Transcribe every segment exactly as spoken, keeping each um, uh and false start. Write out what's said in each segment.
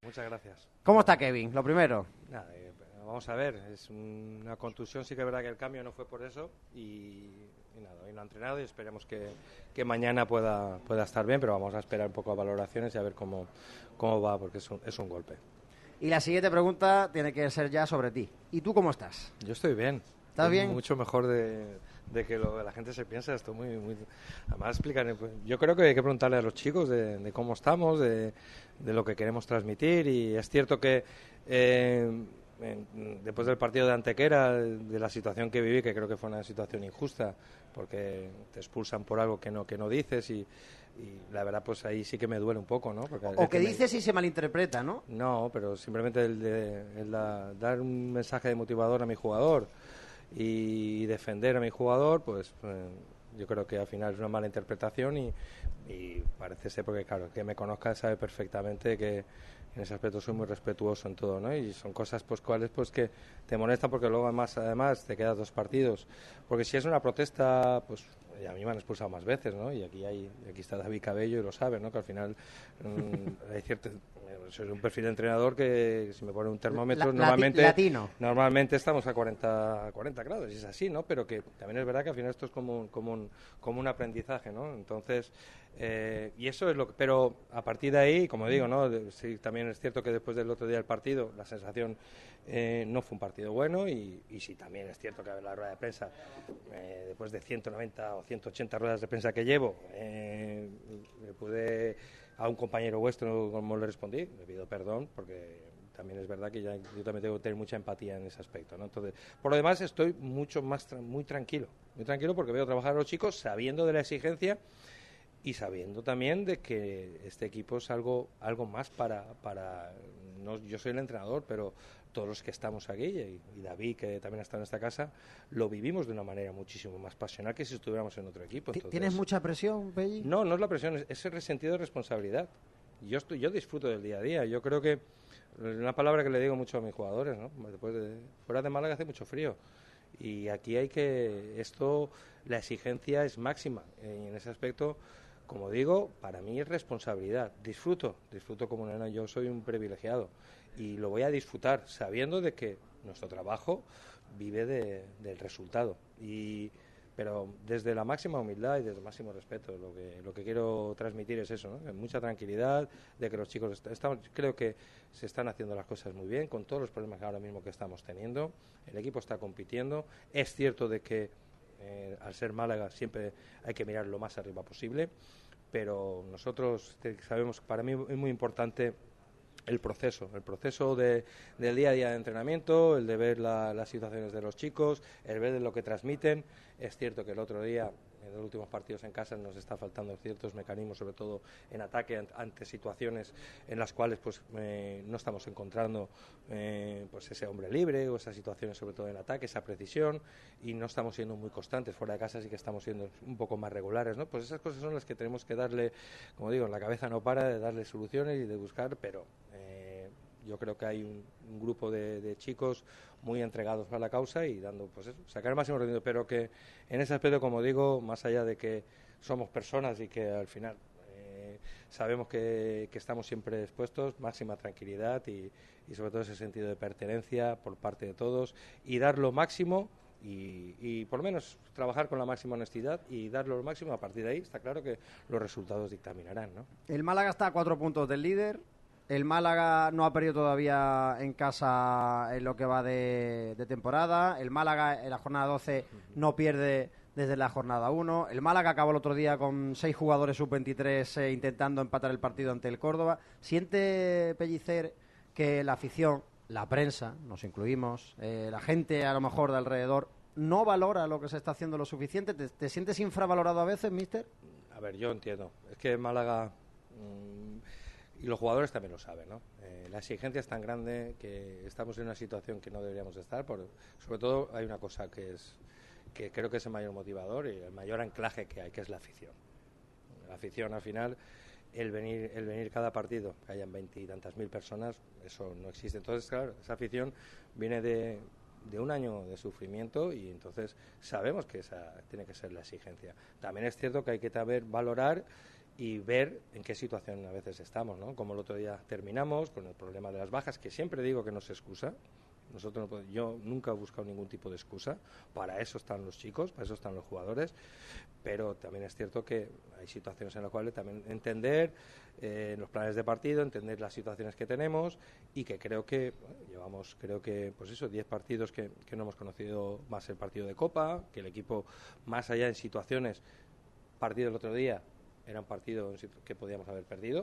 Muchas gracias. ¿Cómo está Kevin? Lo primero. Nada, eh, vamos a ver, es una contusión, sí que es verdad que el cambio no fue por eso y, y nada, hoy no ha entrenado y esperemos que, que mañana pueda, pueda estar bien, pero vamos a esperar un poco a valoraciones y a ver cómo, cómo va, porque es un, es un golpe. Y la siguiente pregunta tiene que ser ya sobre ti. ¿Y tú cómo estás? Yo estoy bien. ¿Estás estoy bien? Mucho mejor de, de que lo, la gente se piensa. Estoy muy, muy... Además, explicar, yo creo que hay que preguntarle a los chicos de, de cómo estamos, de, de lo que queremos transmitir. Y es cierto que eh, en, después del partido de Antequera, de la situación que viví, que creo que fue una situación injusta, porque te expulsan por algo que no, que no dices y... Y la verdad, pues ahí sí que me duele un poco, ¿no? Porque o que me... dices y se malinterpreta, ¿no? No, pero simplemente el de el da, dar un mensaje de motivador a mi jugador y defender a mi jugador, pues eh, yo creo que al final es una mala interpretación y, y parece ser, porque claro, que me conozca sabe perfectamente que en ese aspecto soy muy respetuoso en todo, ¿no? Y son cosas pues cuales pues que te molestan porque luego además, además te quedas dos partidos. Porque si es una protesta, pues a mí me han expulsado más veces, ¿no? Y aquí hay aquí está David Cabello y lo sabe, ¿no? Que al final mmm, hay cierto... Soy un perfil de entrenador que si me pone un termómetro La, normalmente latino. normalmente estamos a cuarenta, cuarenta grados y es así, ¿no? Pero que también es verdad que al final esto es como un, como un, como un aprendizaje, ¿no? Entonces, eh, y eso es lo que, pero a partir de ahí, como digo, ¿no? De, sí, también es cierto que después del otro día del partido la sensación eh, no fue un partido bueno y, y sí también es cierto que la rueda de prensa eh, después de ciento noventa o ciento ochenta ruedas de prensa que llevo eh, me pude a un compañero vuestro como le respondí, le pido perdón porque también es verdad que ya, yo también tengo que tener mucha empatía en ese aspecto, ¿no? Entonces, por lo demás estoy mucho más tra- muy tranquilo, muy tranquilo porque veo trabajar a los chicos sabiendo de la exigencia y sabiendo también de que este equipo es algo algo más para para no, yo soy el entrenador, pero todos los que estamos aquí y, y David que también está en esta casa lo vivimos de una manera muchísimo más pasional que si estuviéramos en otro equipo. Entonces, ¿tienes mucha presión, Pelli? No, no es la presión, es, es el sentido de responsabilidad. Yo estoy, yo disfruto del día a día. Yo creo que una palabra que le digo mucho a mis jugadores, ¿no? Después de, fuera de Málaga hace mucho frío y aquí hay que esto, la exigencia es máxima y en ese aspecto, como digo, para mí es responsabilidad. Disfruto, disfruto como nena. Yo soy un privilegiado y lo voy a disfrutar sabiendo de que nuestro trabajo vive de, del resultado y pero desde la máxima humildad y desde el máximo respeto. Lo que, lo que quiero transmitir es eso, ¿no? Mucha tranquilidad, de que los chicos est- estamos, creo que se están haciendo las cosas muy bien, con todos los problemas que ahora mismo que estamos teniendo. El equipo está compitiendo. Es cierto de que eh, al ser Málaga siempre hay que mirar lo más arriba posible, pero nosotros sabemos que para mí es muy importante el proceso, el proceso de, del día a día de entrenamiento, el de ver la, las situaciones de los chicos, el ver lo que transmiten. Es cierto que el otro día, en los últimos partidos en casa, nos está faltando ciertos mecanismos, sobre todo en ataque, ante situaciones en las cuales pues eh, no estamos encontrando eh, pues ese hombre libre o esas situaciones, sobre todo en ataque, esa precisión, y no estamos siendo muy constantes. Fuera de casa sí que estamos siendo un poco más regulares, ¿no? Pues esas cosas son las que tenemos que darle, como digo, en la cabeza no para de darle soluciones y de buscar, pero eh, yo creo que hay un, un grupo de, de chicos muy entregados a la causa y dando, pues eso, sacar el máximo rendimiento, pero que en ese aspecto, como digo, más allá de que somos personas y que al final eh, sabemos que, que estamos siempre expuestos, máxima tranquilidad y, y sobre todo ese sentido de pertenencia por parte de todos y dar lo máximo y, y por lo menos trabajar con la máxima honestidad y dar lo máximo. A partir de ahí está claro que los resultados dictaminarán, ¿no? El Málaga está a cuatro puntos del líder. El Málaga no ha perdido todavía en casa en lo que va de, de temporada. El Málaga en la jornada doce no pierde desde la jornada uno. El Málaga acabó el otro día con seis jugadores sub veintitrés eh, intentando empatar el partido ante el Córdoba. ¿Siente Pellicer que la afición, la prensa, nos incluimos, eh, la gente a lo mejor de alrededor, no valora lo que se está haciendo lo suficiente? ¿Te, te sientes infravalorado a veces, mister? A ver, yo entiendo. Es que Málaga... Mmm, y los jugadores también lo saben, ¿no? Eh, la exigencia es tan grande que estamos en una situación que no deberíamos estar. Por, sobre todo hay una cosa que es que creo que es el mayor motivador y el mayor anclaje que hay, que es la afición. La afición al final, el venir, el venir cada partido, que hayan veintitantas mil personas, eso no existe. Entonces, claro, esa afición viene de, de un año de sufrimiento y entonces sabemos que esa tiene que ser la exigencia. También es cierto que hay que saber valorar y ver en qué situación a veces estamos, ¿no? Como el otro día terminamos con el problema de las bajas, que siempre digo que no se excusa. Nosotros no podemos, yo nunca he buscado ningún tipo de excusa, para eso están los chicos, para eso están los jugadores, pero también es cierto que hay situaciones en las cuales también entender eh, los planes de partido, entender las situaciones que tenemos y que creo que bueno, llevamos, creo que pues eso, diez partidos que, que no hemos conocido, más el partido de Copa, que el equipo más allá en situaciones, partido el otro día era un partido que podíamos haber perdido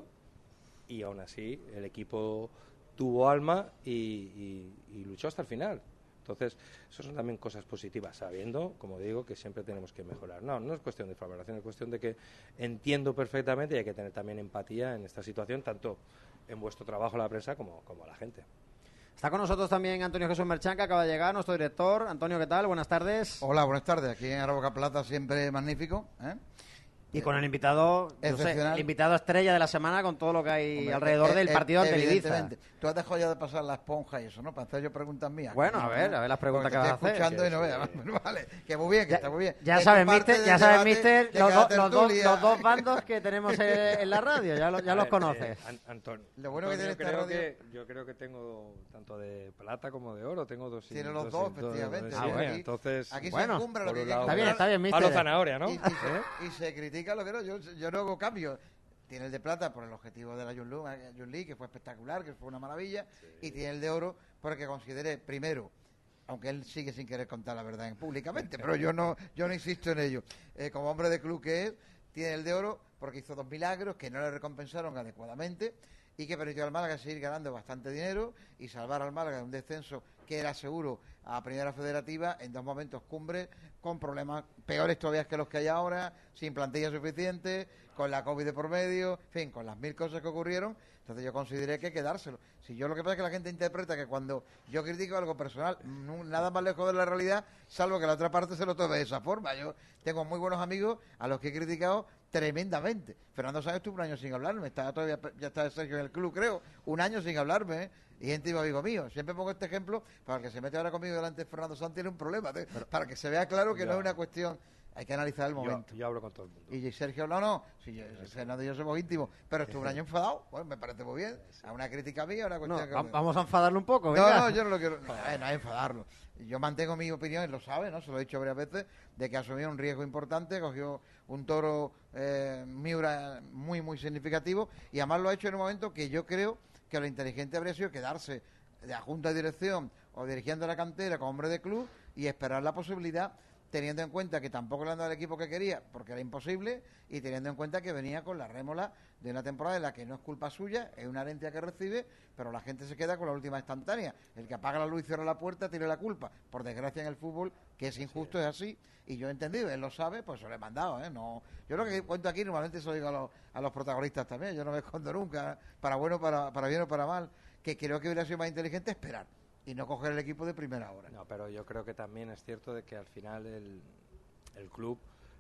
y aún así el equipo tuvo alma y, y, y luchó hasta el final. Entonces, eso son también cosas positivas, sabiendo, como digo, que siempre tenemos que mejorar. No, no es cuestión de valoración, es cuestión de que entiendo perfectamente y hay que tener también empatía en esta situación, tanto en vuestro trabajo la prensa como, como la gente. Está con nosotros también Antonio Jesús Merchán, que acaba de llegar, nuestro director. Antonio, ¿qué tal? Buenas tardes. Hola, buenas tardes. Aquí en Arboca Plata siempre magnífico, ¿eh? Y con el invitado, no sé, el invitado estrella de la semana con todo lo que hay Hombre, alrededor eh, del partido ante Ibiza. Tú has dejado ya de pasar la esponja y eso, ¿no? Para hacer yo preguntas mías. Bueno, a ver, a ver las preguntas que vas a hacer. Estoy escuchando y no veas. Vale, que muy bien, que ya, está muy bien. Ya sabes, mister, ya sabes, mister, los, do, los, dos, los dos bandos que tenemos en, en la radio, ya, lo, ya los conoces. Eh, Antonio, lo bueno Antonio, que tiene esta radio... Que, yo creo que tengo tanto de plata como de oro, tengo dos. Tiene los dos, efectivamente. Ah, bueno, entonces, aquí bueno, se encumbra lo que está bien, está bien, mister. Palo zanahoria, ¿no? Y, y, se, y se critica lo que no, yo, yo no hago cambio. Tiene el de plata por el objetivo de la Youth League, que fue espectacular, que fue una maravilla, sí. Y tiene el de oro porque consideré, primero, aunque él sigue sin querer contar la verdad en, públicamente, pero yo no yo no insisto en ello, eh, como hombre de club que es, tiene el de oro porque hizo dos milagros que no le recompensaron adecuadamente y que permitió al Málaga seguir ganando bastante dinero y salvar al Málaga de un descenso que era seguro a Primera Federativa en dos momentos cumbres, con problemas peores todavía que los que hay ahora, sin plantilla suficiente, con la COVID de por medio, en fin, con las mil cosas que ocurrieron. Entonces yo consideré que hay que dárselo. Si yo lo que pasa es que la gente interpreta que cuando yo critico algo personal, no, nada más lejos de la realidad, salvo que la otra parte se lo tome de esa forma. Yo tengo muy buenos amigos a los que he criticado tremendamente. Fernando Sáenz estuvo un año sin hablarme, estaba todavía, ya está Sergio en el club, creo, un año sin hablarme, ¿eh? Y gente iba amigo mío. Siempre pongo este ejemplo para que se mete ahora conmigo delante de Fernando Sáenz tiene un problema, ¿eh? Pero, para que se vea claro que ya. No es una cuestión. Hay que analizar el momento. Yo, yo hablo con todo el mundo. Y Sergio, no, no, si yo, Fernando y yo somos íntimos, pero estuvo un año enfadado, bueno, me parece muy bien. A una crítica mía, una cuestión no, que... Vamos a enfadarlo un poco, venga. No, no, yo no lo quiero, no, eh, no es enfadarlo. Yo mantengo mi opinión, él lo sabe, ¿no? Se lo he dicho varias veces, de que asumió un riesgo importante, cogió un toro eh, Miura muy, muy significativo, y además lo ha hecho en un momento que yo creo que lo inteligente habría sido quedarse de la junta de dirección o dirigiendo la cantera como hombre de club y esperar la posibilidad, teniendo en cuenta que tampoco le han dado el equipo que quería porque era imposible y teniendo en cuenta que venía con la rémora de una temporada en la que no es culpa suya, es una herencia que recibe, pero la gente se queda con la última instantánea. El que apaga la luz y cierra la puerta tiene la culpa. Por desgracia en el fútbol, que es injusto, es así. Y yo he entendido, él lo sabe, pues se lo he mandado, ¿eh? No, yo lo que cuento aquí normalmente se lo digo a los, a los protagonistas también, yo no me escondo nunca, para bueno, para, para bien o para mal, que creo que hubiera sido más inteligente esperar y no coger el equipo de primera hora. No, pero yo creo que también es cierto de que al final el, el club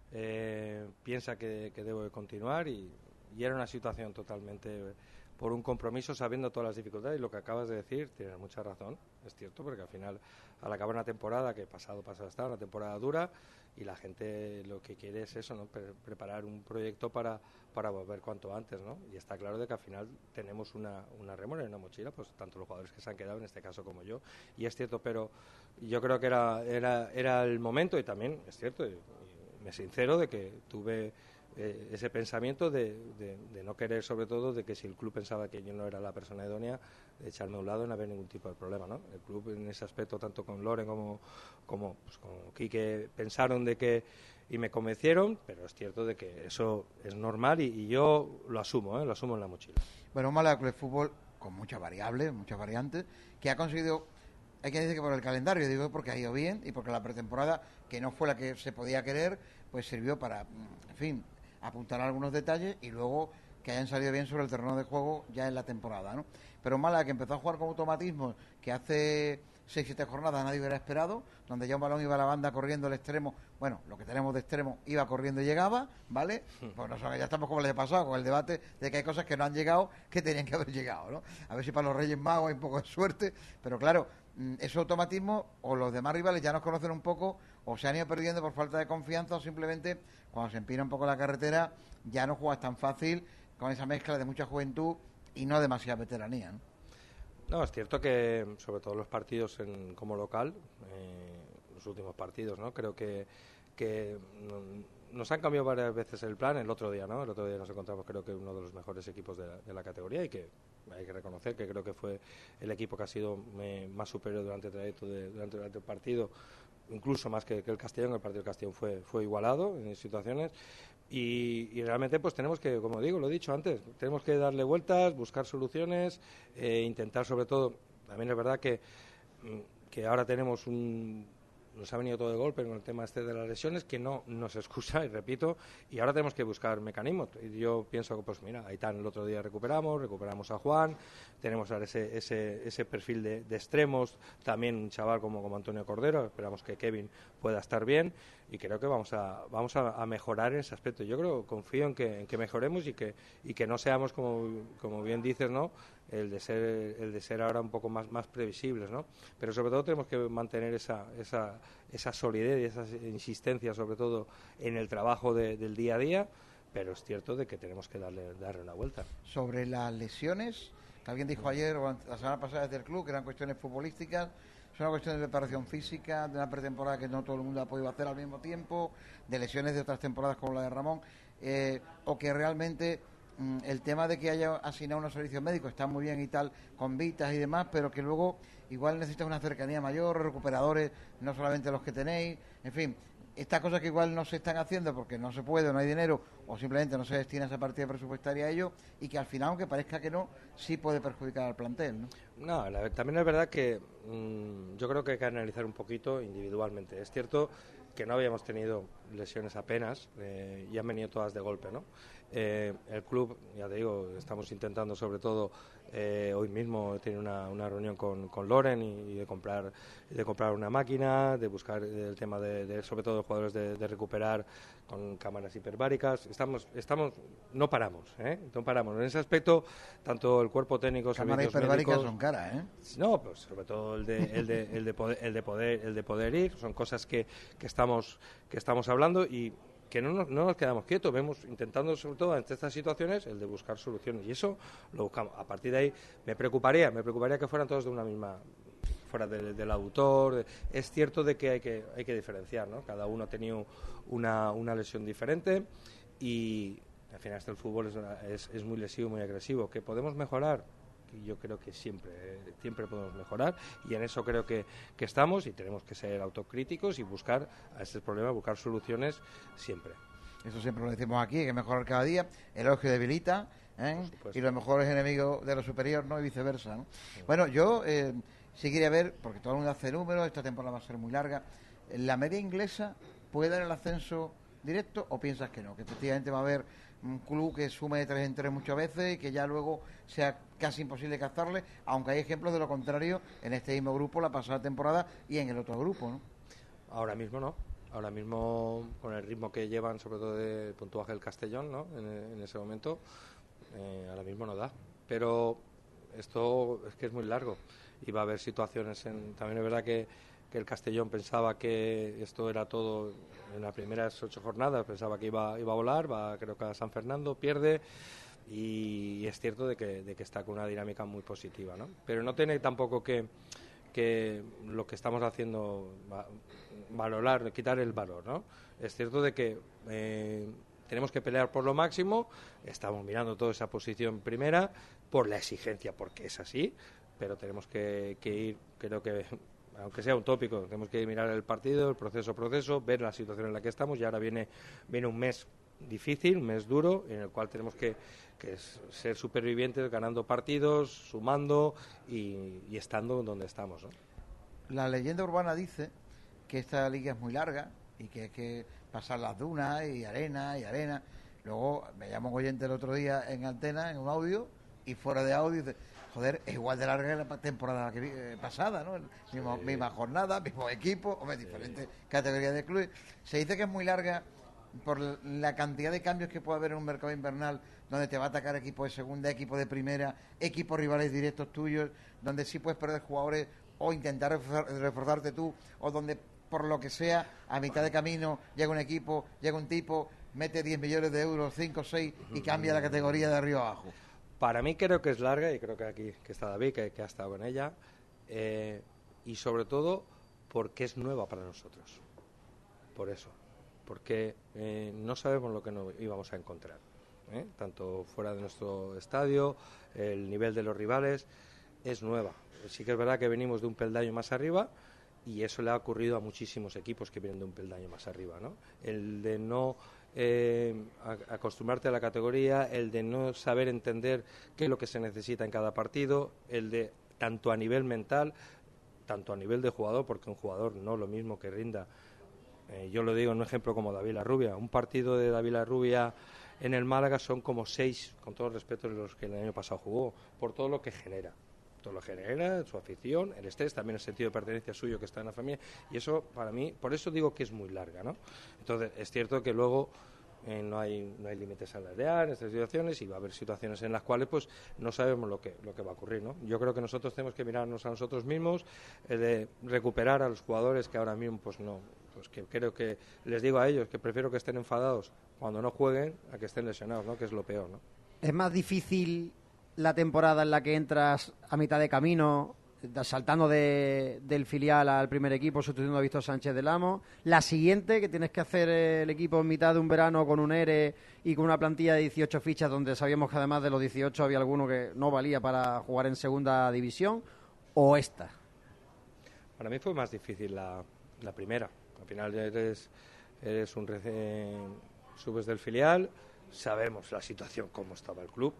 eh, piensa que, que debe continuar y, y era una situación totalmente por un compromiso sabiendo todas las dificultades y lo que acabas de decir, tienes mucha razón, es cierto, porque al final al acabar una temporada que pasado pasado está, una temporada dura y la gente lo que quiere es eso, ¿no? Pre- preparar un proyecto para, para volver cuanto antes, ¿no? Y está claro de que al final tenemos una, una rémora y una mochila, pues tanto los jugadores que se han quedado en este caso como yo, y es cierto, pero yo creo que era, era, era el momento y también es cierto, y, y me sincero de que tuve eh, ese pensamiento de, de, de no querer, sobre todo, de que si el club pensaba que yo no era la persona idónea, de echarme a un lado y no haber ningún tipo de problema, ¿no? El club en ese aspecto, tanto con Loren como como, pues, con Quique, pensaron de que y me convencieron, pero es cierto de que eso es normal y, y yo lo asumo, ¿eh? Lo asumo en la mochila. Bueno, un Málaga Club de Fútbol con muchas variables, muchas variantes, que ha conseguido, hay que decir que por el calendario, digo porque ha ido bien y porque la pretemporada, que no fue la que se podía querer, pues sirvió para, en fin, apuntar algunos detalles y luego que hayan salido bien sobre el terreno de juego ya en la temporada, ¿no? Pero Málaga, que empezó a jugar con automatismo, que hace seis, siete jornadas nadie hubiera esperado, donde ya un balón iba a la banda corriendo el extremo, bueno, lo que tenemos de extremo iba corriendo y llegaba, ¿vale? Pues nosotros ya estamos como les he pasado, con el debate de que hay cosas que no han llegado, que tenían que haber llegado, ¿no? A ver si para los Reyes Magos hay un poco de suerte, pero claro, mm, esos automatismos o los demás rivales ya nos conocen un poco o se han ido perdiendo por falta de confianza o simplemente cuando se empina un poco la carretera ya no juegas tan fácil con esa mezcla de mucha juventud y no demasiada veteranía, ¿no? No, es cierto que sobre todo los partidos en, como local, eh, los últimos partidos, ¿no? Creo que, que no, nos han cambiado varias veces el plan. El otro día, ¿no? El otro día nos encontramos, creo que uno de los mejores equipos de la, de la categoría y que hay que reconocer que creo que fue el equipo que ha sido eh, más superior durante el trayecto de, durante, durante el partido, incluso más que, que el Castellón. El partido del Castellón fue, fue igualado en situaciones. Y, y realmente pues tenemos que, como digo, lo he dicho antes, tenemos que darle vueltas, buscar soluciones, eh, intentar sobre todo, también es verdad que, que ahora tenemos un, nos ha venido todo de golpe con el tema este de las lesiones, que no nos excusa, y repito, y ahora tenemos que buscar mecanismos. Y yo pienso que, pues mira, Aitán el otro día recuperamos, recuperamos a Juan, tenemos ahora ese, ese, ese perfil de, de extremos, también un chaval como, como Antonio Cordero, esperamos que Kevin pueda estar bien, y creo que vamos a vamos a, a mejorar en ese aspecto. Yo creo, confío en que, en que mejoremos y que y que no seamos, como, como bien dices, ¿no?, el de ser el de ser ahora un poco más más previsibles, ¿no? Pero sobre todo tenemos que mantener esa esa esa solidez y esa insistencia, sobre todo en el trabajo de, del día a día, pero es cierto de que tenemos que darle darle una vuelta. Sobre las lesiones, que alguien dijo ayer o la semana pasada desde el club que eran cuestiones futbolísticas, son cuestiones de preparación física, de una pretemporada que no todo el mundo ha podido hacer al mismo tiempo, de lesiones de otras temporadas como la de Ramón, eh, o que realmente mm, el tema de que haya asignado unos servicios médicos está muy bien y tal, con vitas y demás, pero que luego igual necesitas una cercanía mayor, recuperadores, no solamente los que tenéis, en fin, estas cosas que igual no se están haciendo porque no se puede, no hay dinero, o simplemente no se destina esa partida presupuestaria a ello, y que al final, aunque parezca que no, sí puede perjudicar al plantel, ¿no? No, la, también es verdad que mmm, yo creo que hay que analizar un poquito individualmente. Es cierto que no habíamos tenido lesiones apenas eh, y han venido todas de golpe, ¿no? Eh, el club, ya te digo, estamos intentando sobre todo, eh, hoy mismo he tenido una, una reunión con, con Loren y, y de comprar de comprar una máquina, de buscar el tema de, de sobre todo de jugadores de, de recuperar con cámaras hiperbáricas. Estamos, estamos, no paramos, ¿eh? No paramos. En ese aspecto, tanto el cuerpo técnico, cámaras hiperbáricas son caras, ¿eh? No, pues sobre todo el de, el de, el de poder, el de poder, el de poder ir. Son cosas que, que estamos, que estamos hablando y que no nos, no nos quedamos quietos, vemos intentando sobre todo ante estas situaciones el de buscar soluciones y eso lo buscamos. A partir de ahí me preocuparía, me preocuparía que fueran todos de una misma, fuera de, del autor. De, es cierto de que hay que hay que diferenciar, ¿no? Cada uno ha tenido una, una lesión diferente y al final este el fútbol es, una, es, es muy lesivo, muy agresivo. ¿Que podemos mejorar? Yo creo que siempre siempre podemos mejorar y en eso creo que, que estamos y tenemos que ser autocríticos y buscar a este problema, buscar soluciones siempre. Eso siempre lo decimos aquí, hay que mejorar cada día. El elogio debilita, ¿eh? Y los mejores enemigos de lo superior, ¿no? Y viceversa, ¿no? Sí. Bueno, yo eh, sí quería ver, porque todo el mundo hace números, esta temporada va a ser muy larga, ¿la media inglesa puede dar el ascenso directo o piensas que no? Que efectivamente va a haber un club que sume de tres en tres muchas veces y que ya luego sea casi imposible cazarle, aunque hay ejemplos de lo contrario en este mismo grupo la pasada temporada y en el otro grupo, ¿no? Ahora mismo no, ahora mismo con el ritmo que llevan, sobre todo del puntuaje del Castellón, ¿no? En, en ese momento, eh, ahora mismo no da, pero esto es que es muy largo y va a haber situaciones, en, también es verdad que que el Castellón pensaba que esto era todo en las primeras ocho jornadas, pensaba que iba, iba a volar, va creo que a San Fernando, pierde y es cierto de que, de que está con una dinámica muy positiva, ¿no? Pero no tiene tampoco que, que lo que estamos haciendo va, valorar, quitar el valor, ¿no? Es cierto de que eh, tenemos que pelear por lo máximo, estamos mirando toda esa posición primera por la exigencia, porque es así, pero tenemos que, que ir, creo que aunque sea un tópico, tenemos que mirar el partido, el proceso proceso, ver la situación en la que estamos y ahora viene viene un mes difícil, un mes duro, en el cual tenemos que, que ser supervivientes, ganando partidos, sumando y, y estando donde estamos, ¿no? La leyenda urbana dice que esta liga es muy larga y que hay que pasar las dunas y arena y arena. Luego me llamó un oyente el otro día en antena, en un audio, y fuera de audio dice, joder, es igual de larga que la temporada que, eh, pasada, ¿no? Mismo, sí. Misma jornada, mismo equipo, hombre, diferentes sí. categorías de clubes. Se dice que es muy larga por la cantidad de cambios que puede haber en un mercado invernal, donde te va a atacar equipo de segunda, equipo de primera, equipos rivales directos tuyos, donde sí puedes perder jugadores o intentar reforzar, reforzarte tú, o donde por lo que sea, a mitad de camino llega un equipo, llega un tipo, mete diez millones de euros, cinco o seis y cambia la categoría de arriba abajo? Para mí creo que es larga, y creo que aquí que está David, que, que ha estado con ella, eh, y sobre todo porque es nueva para nosotros. Por eso, porque eh, no sabemos lo que nos íbamos a encontrar, ¿eh? Tanto fuera de nuestro estadio, el nivel de los rivales es nueva. Sí que es verdad que venimos de un peldaño más arriba, y eso le ha ocurrido a muchísimos equipos que vienen de un peldaño más arriba, ¿no? El de no eh, acostumbrarte a la categoría, el de no saber entender qué es lo que se necesita en cada partido, el de tanto a nivel mental, tanto a nivel de jugador, porque un jugador no es lo mismo que rinda. Eh, yo lo digo en un ejemplo como David Larrubia. Un partido de David Larrubia en el Málaga son como seis, con todo el respeto, de los que el año pasado jugó, por todo lo que genera. Todo lo genera, su afición, el estrés, también el sentido de pertenencia suyo que está en la familia, y eso para mí, por eso digo que es muy larga, ¿no? Entonces, es cierto que luego eh, no hay no hay límites salariales en estas situaciones, y va a haber situaciones en las cuales pues no sabemos lo que lo que va a ocurrir, ¿no? Yo creo que nosotros tenemos que mirarnos a nosotros mismos, eh, de recuperar a los jugadores que ahora mismo pues no, pues que creo que les digo a ellos que prefiero que estén enfadados cuando no jueguen a que estén lesionados, ¿no? Que es lo peor, ¿no? Es más difícil la temporada en la que entras a mitad de camino, saltando de, del filial al primer equipo, sustituyendo a Víctor Sánchez del Amo. La siguiente, que tienes que hacer el equipo en mitad de un verano con un E R E y con una plantilla de dieciocho fichas, donde sabíamos que además de los dieciocho había alguno que no valía para jugar en segunda división, o esta. Para mí fue más difícil la, la primera. Al final eres, eres un recién, subes del filial, sabemos la situación, cómo estaba el club.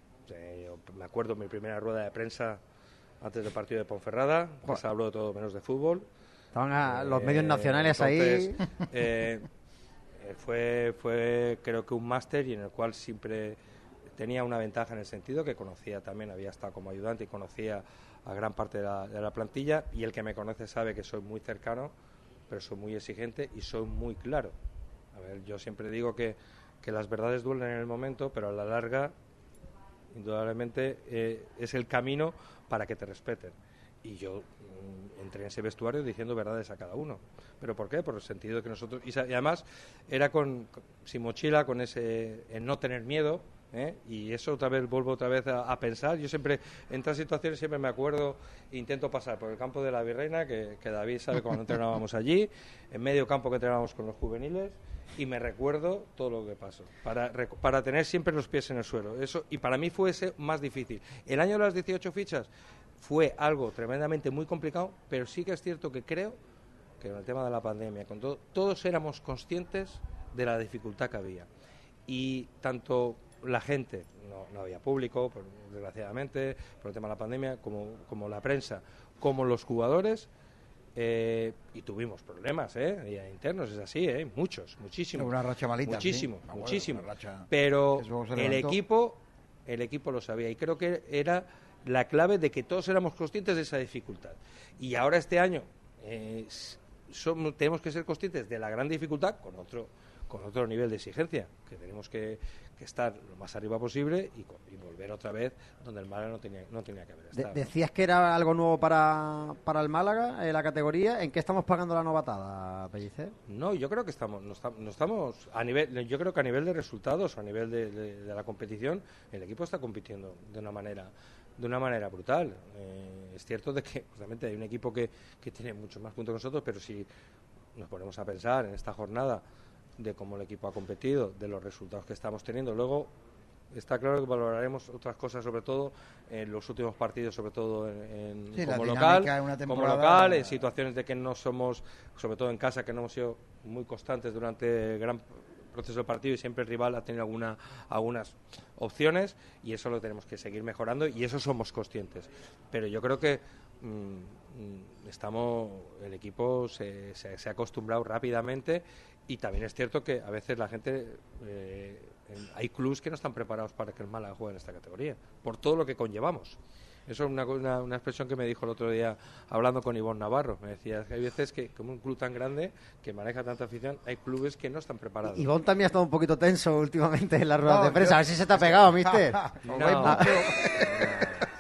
Eh, yo me acuerdo mi primera rueda de prensa antes del partido de Ponferrada, que se habló de todo menos de fútbol. Estaban a, eh, los medios nacionales entonces, ahí. Eh, eh, fue, fue creo que un máster, y en el cual siempre tenía una ventaja en el sentido que conocía también, había estado como ayudante y conocía a gran parte de la, de la plantilla, y el que me conoce sabe que soy muy cercano, pero soy muy exigente y soy muy claro. A ver, yo siempre digo que, que las verdades duelen en el momento, pero a la larga indudablemente eh, es el camino para que te respeten, y yo mm, entré en ese vestuario diciendo verdades a cada uno. ¿Pero por qué? Por el sentido de que nosotros, y, y además era con, con sin mochila, con ese el no tener miedo, ¿eh? Y eso otra vez vuelvo otra vez a, a pensar. Yo siempre en estas situaciones siempre me acuerdo, intento pasar por el campo de la Virreina, que, que David sabe cuando entrenábamos allí, en medio campo que entrenábamos con los juveniles, y me recuerdo todo lo que pasó, para, para tener siempre los pies en el suelo. Eso, y para mí fue ese más difícil. El año de las dieciocho fichas fue algo tremendamente muy complicado, pero sí que es cierto que creo que con el tema de la pandemia, con todo, todos éramos conscientes de la dificultad que había. Y tanto la gente, no, no había público, por, desgraciadamente, por el tema de la pandemia, como, como la prensa, como los jugadores, Eh, y tuvimos problemas, ¿eh? internos, es así, ¿eh? Muchos, muchísimos. Una racha malita. Muchísimo, ¿sí? muchísimo. Racha... Pero el levantó. equipo, el equipo lo sabía, y creo que era la clave de que todos éramos conscientes de esa dificultad. Y ahora este año eh, somos, tenemos que ser conscientes de la gran dificultad con otro, con otro nivel de exigencia, que tenemos que, que estar lo más arriba posible y, y volver otra vez donde el Málaga no tenía, no tenía que haber estado. De, decías que era algo nuevo para, para el Málaga, eh, la categoría. ¿En qué estamos pagando la novatada, Pellicer? No, yo creo que estamos, no estamos, no estamos a nivel, yo creo que a nivel de resultados o a nivel de, de, de la competición, el equipo está compitiendo de una manera de una manera brutal. Eh, es cierto de que justamente hay un equipo que, que tiene muchos más puntos que nosotros, pero si nos ponemos a pensar en esta jornada de cómo el equipo ha competido, de los resultados que estamos teniendo, luego está claro que valoraremos otras cosas, sobre todo en los últimos partidos, sobre todo en, en sí, como local, temporada... como local, en situaciones de que no somos, sobre todo en casa, que no hemos sido muy constantes durante el gran proceso del partido, y siempre el rival ha tenido alguna, algunas opciones, y eso lo tenemos que seguir mejorando, y eso somos conscientes. Pero yo creo que mmm, estamos, el equipo se, se, se ha acostumbrado rápidamente. Y también es cierto que a veces la gente, eh, en, hay clubes que no están preparados para que el Málaga juegue en esta categoría, por todo lo que conllevamos. Eso es una, una, una expresión que me dijo el otro día hablando con Ivonne Navarro. Me decía que hay veces que, como un club tan grande que maneja tanta afición, hay clubes que no están preparados. Ivonne también ha estado un poquito tenso últimamente en las ruedas no, de prensa. Yo... A ver si se te ha pegado, mister. No, no, no.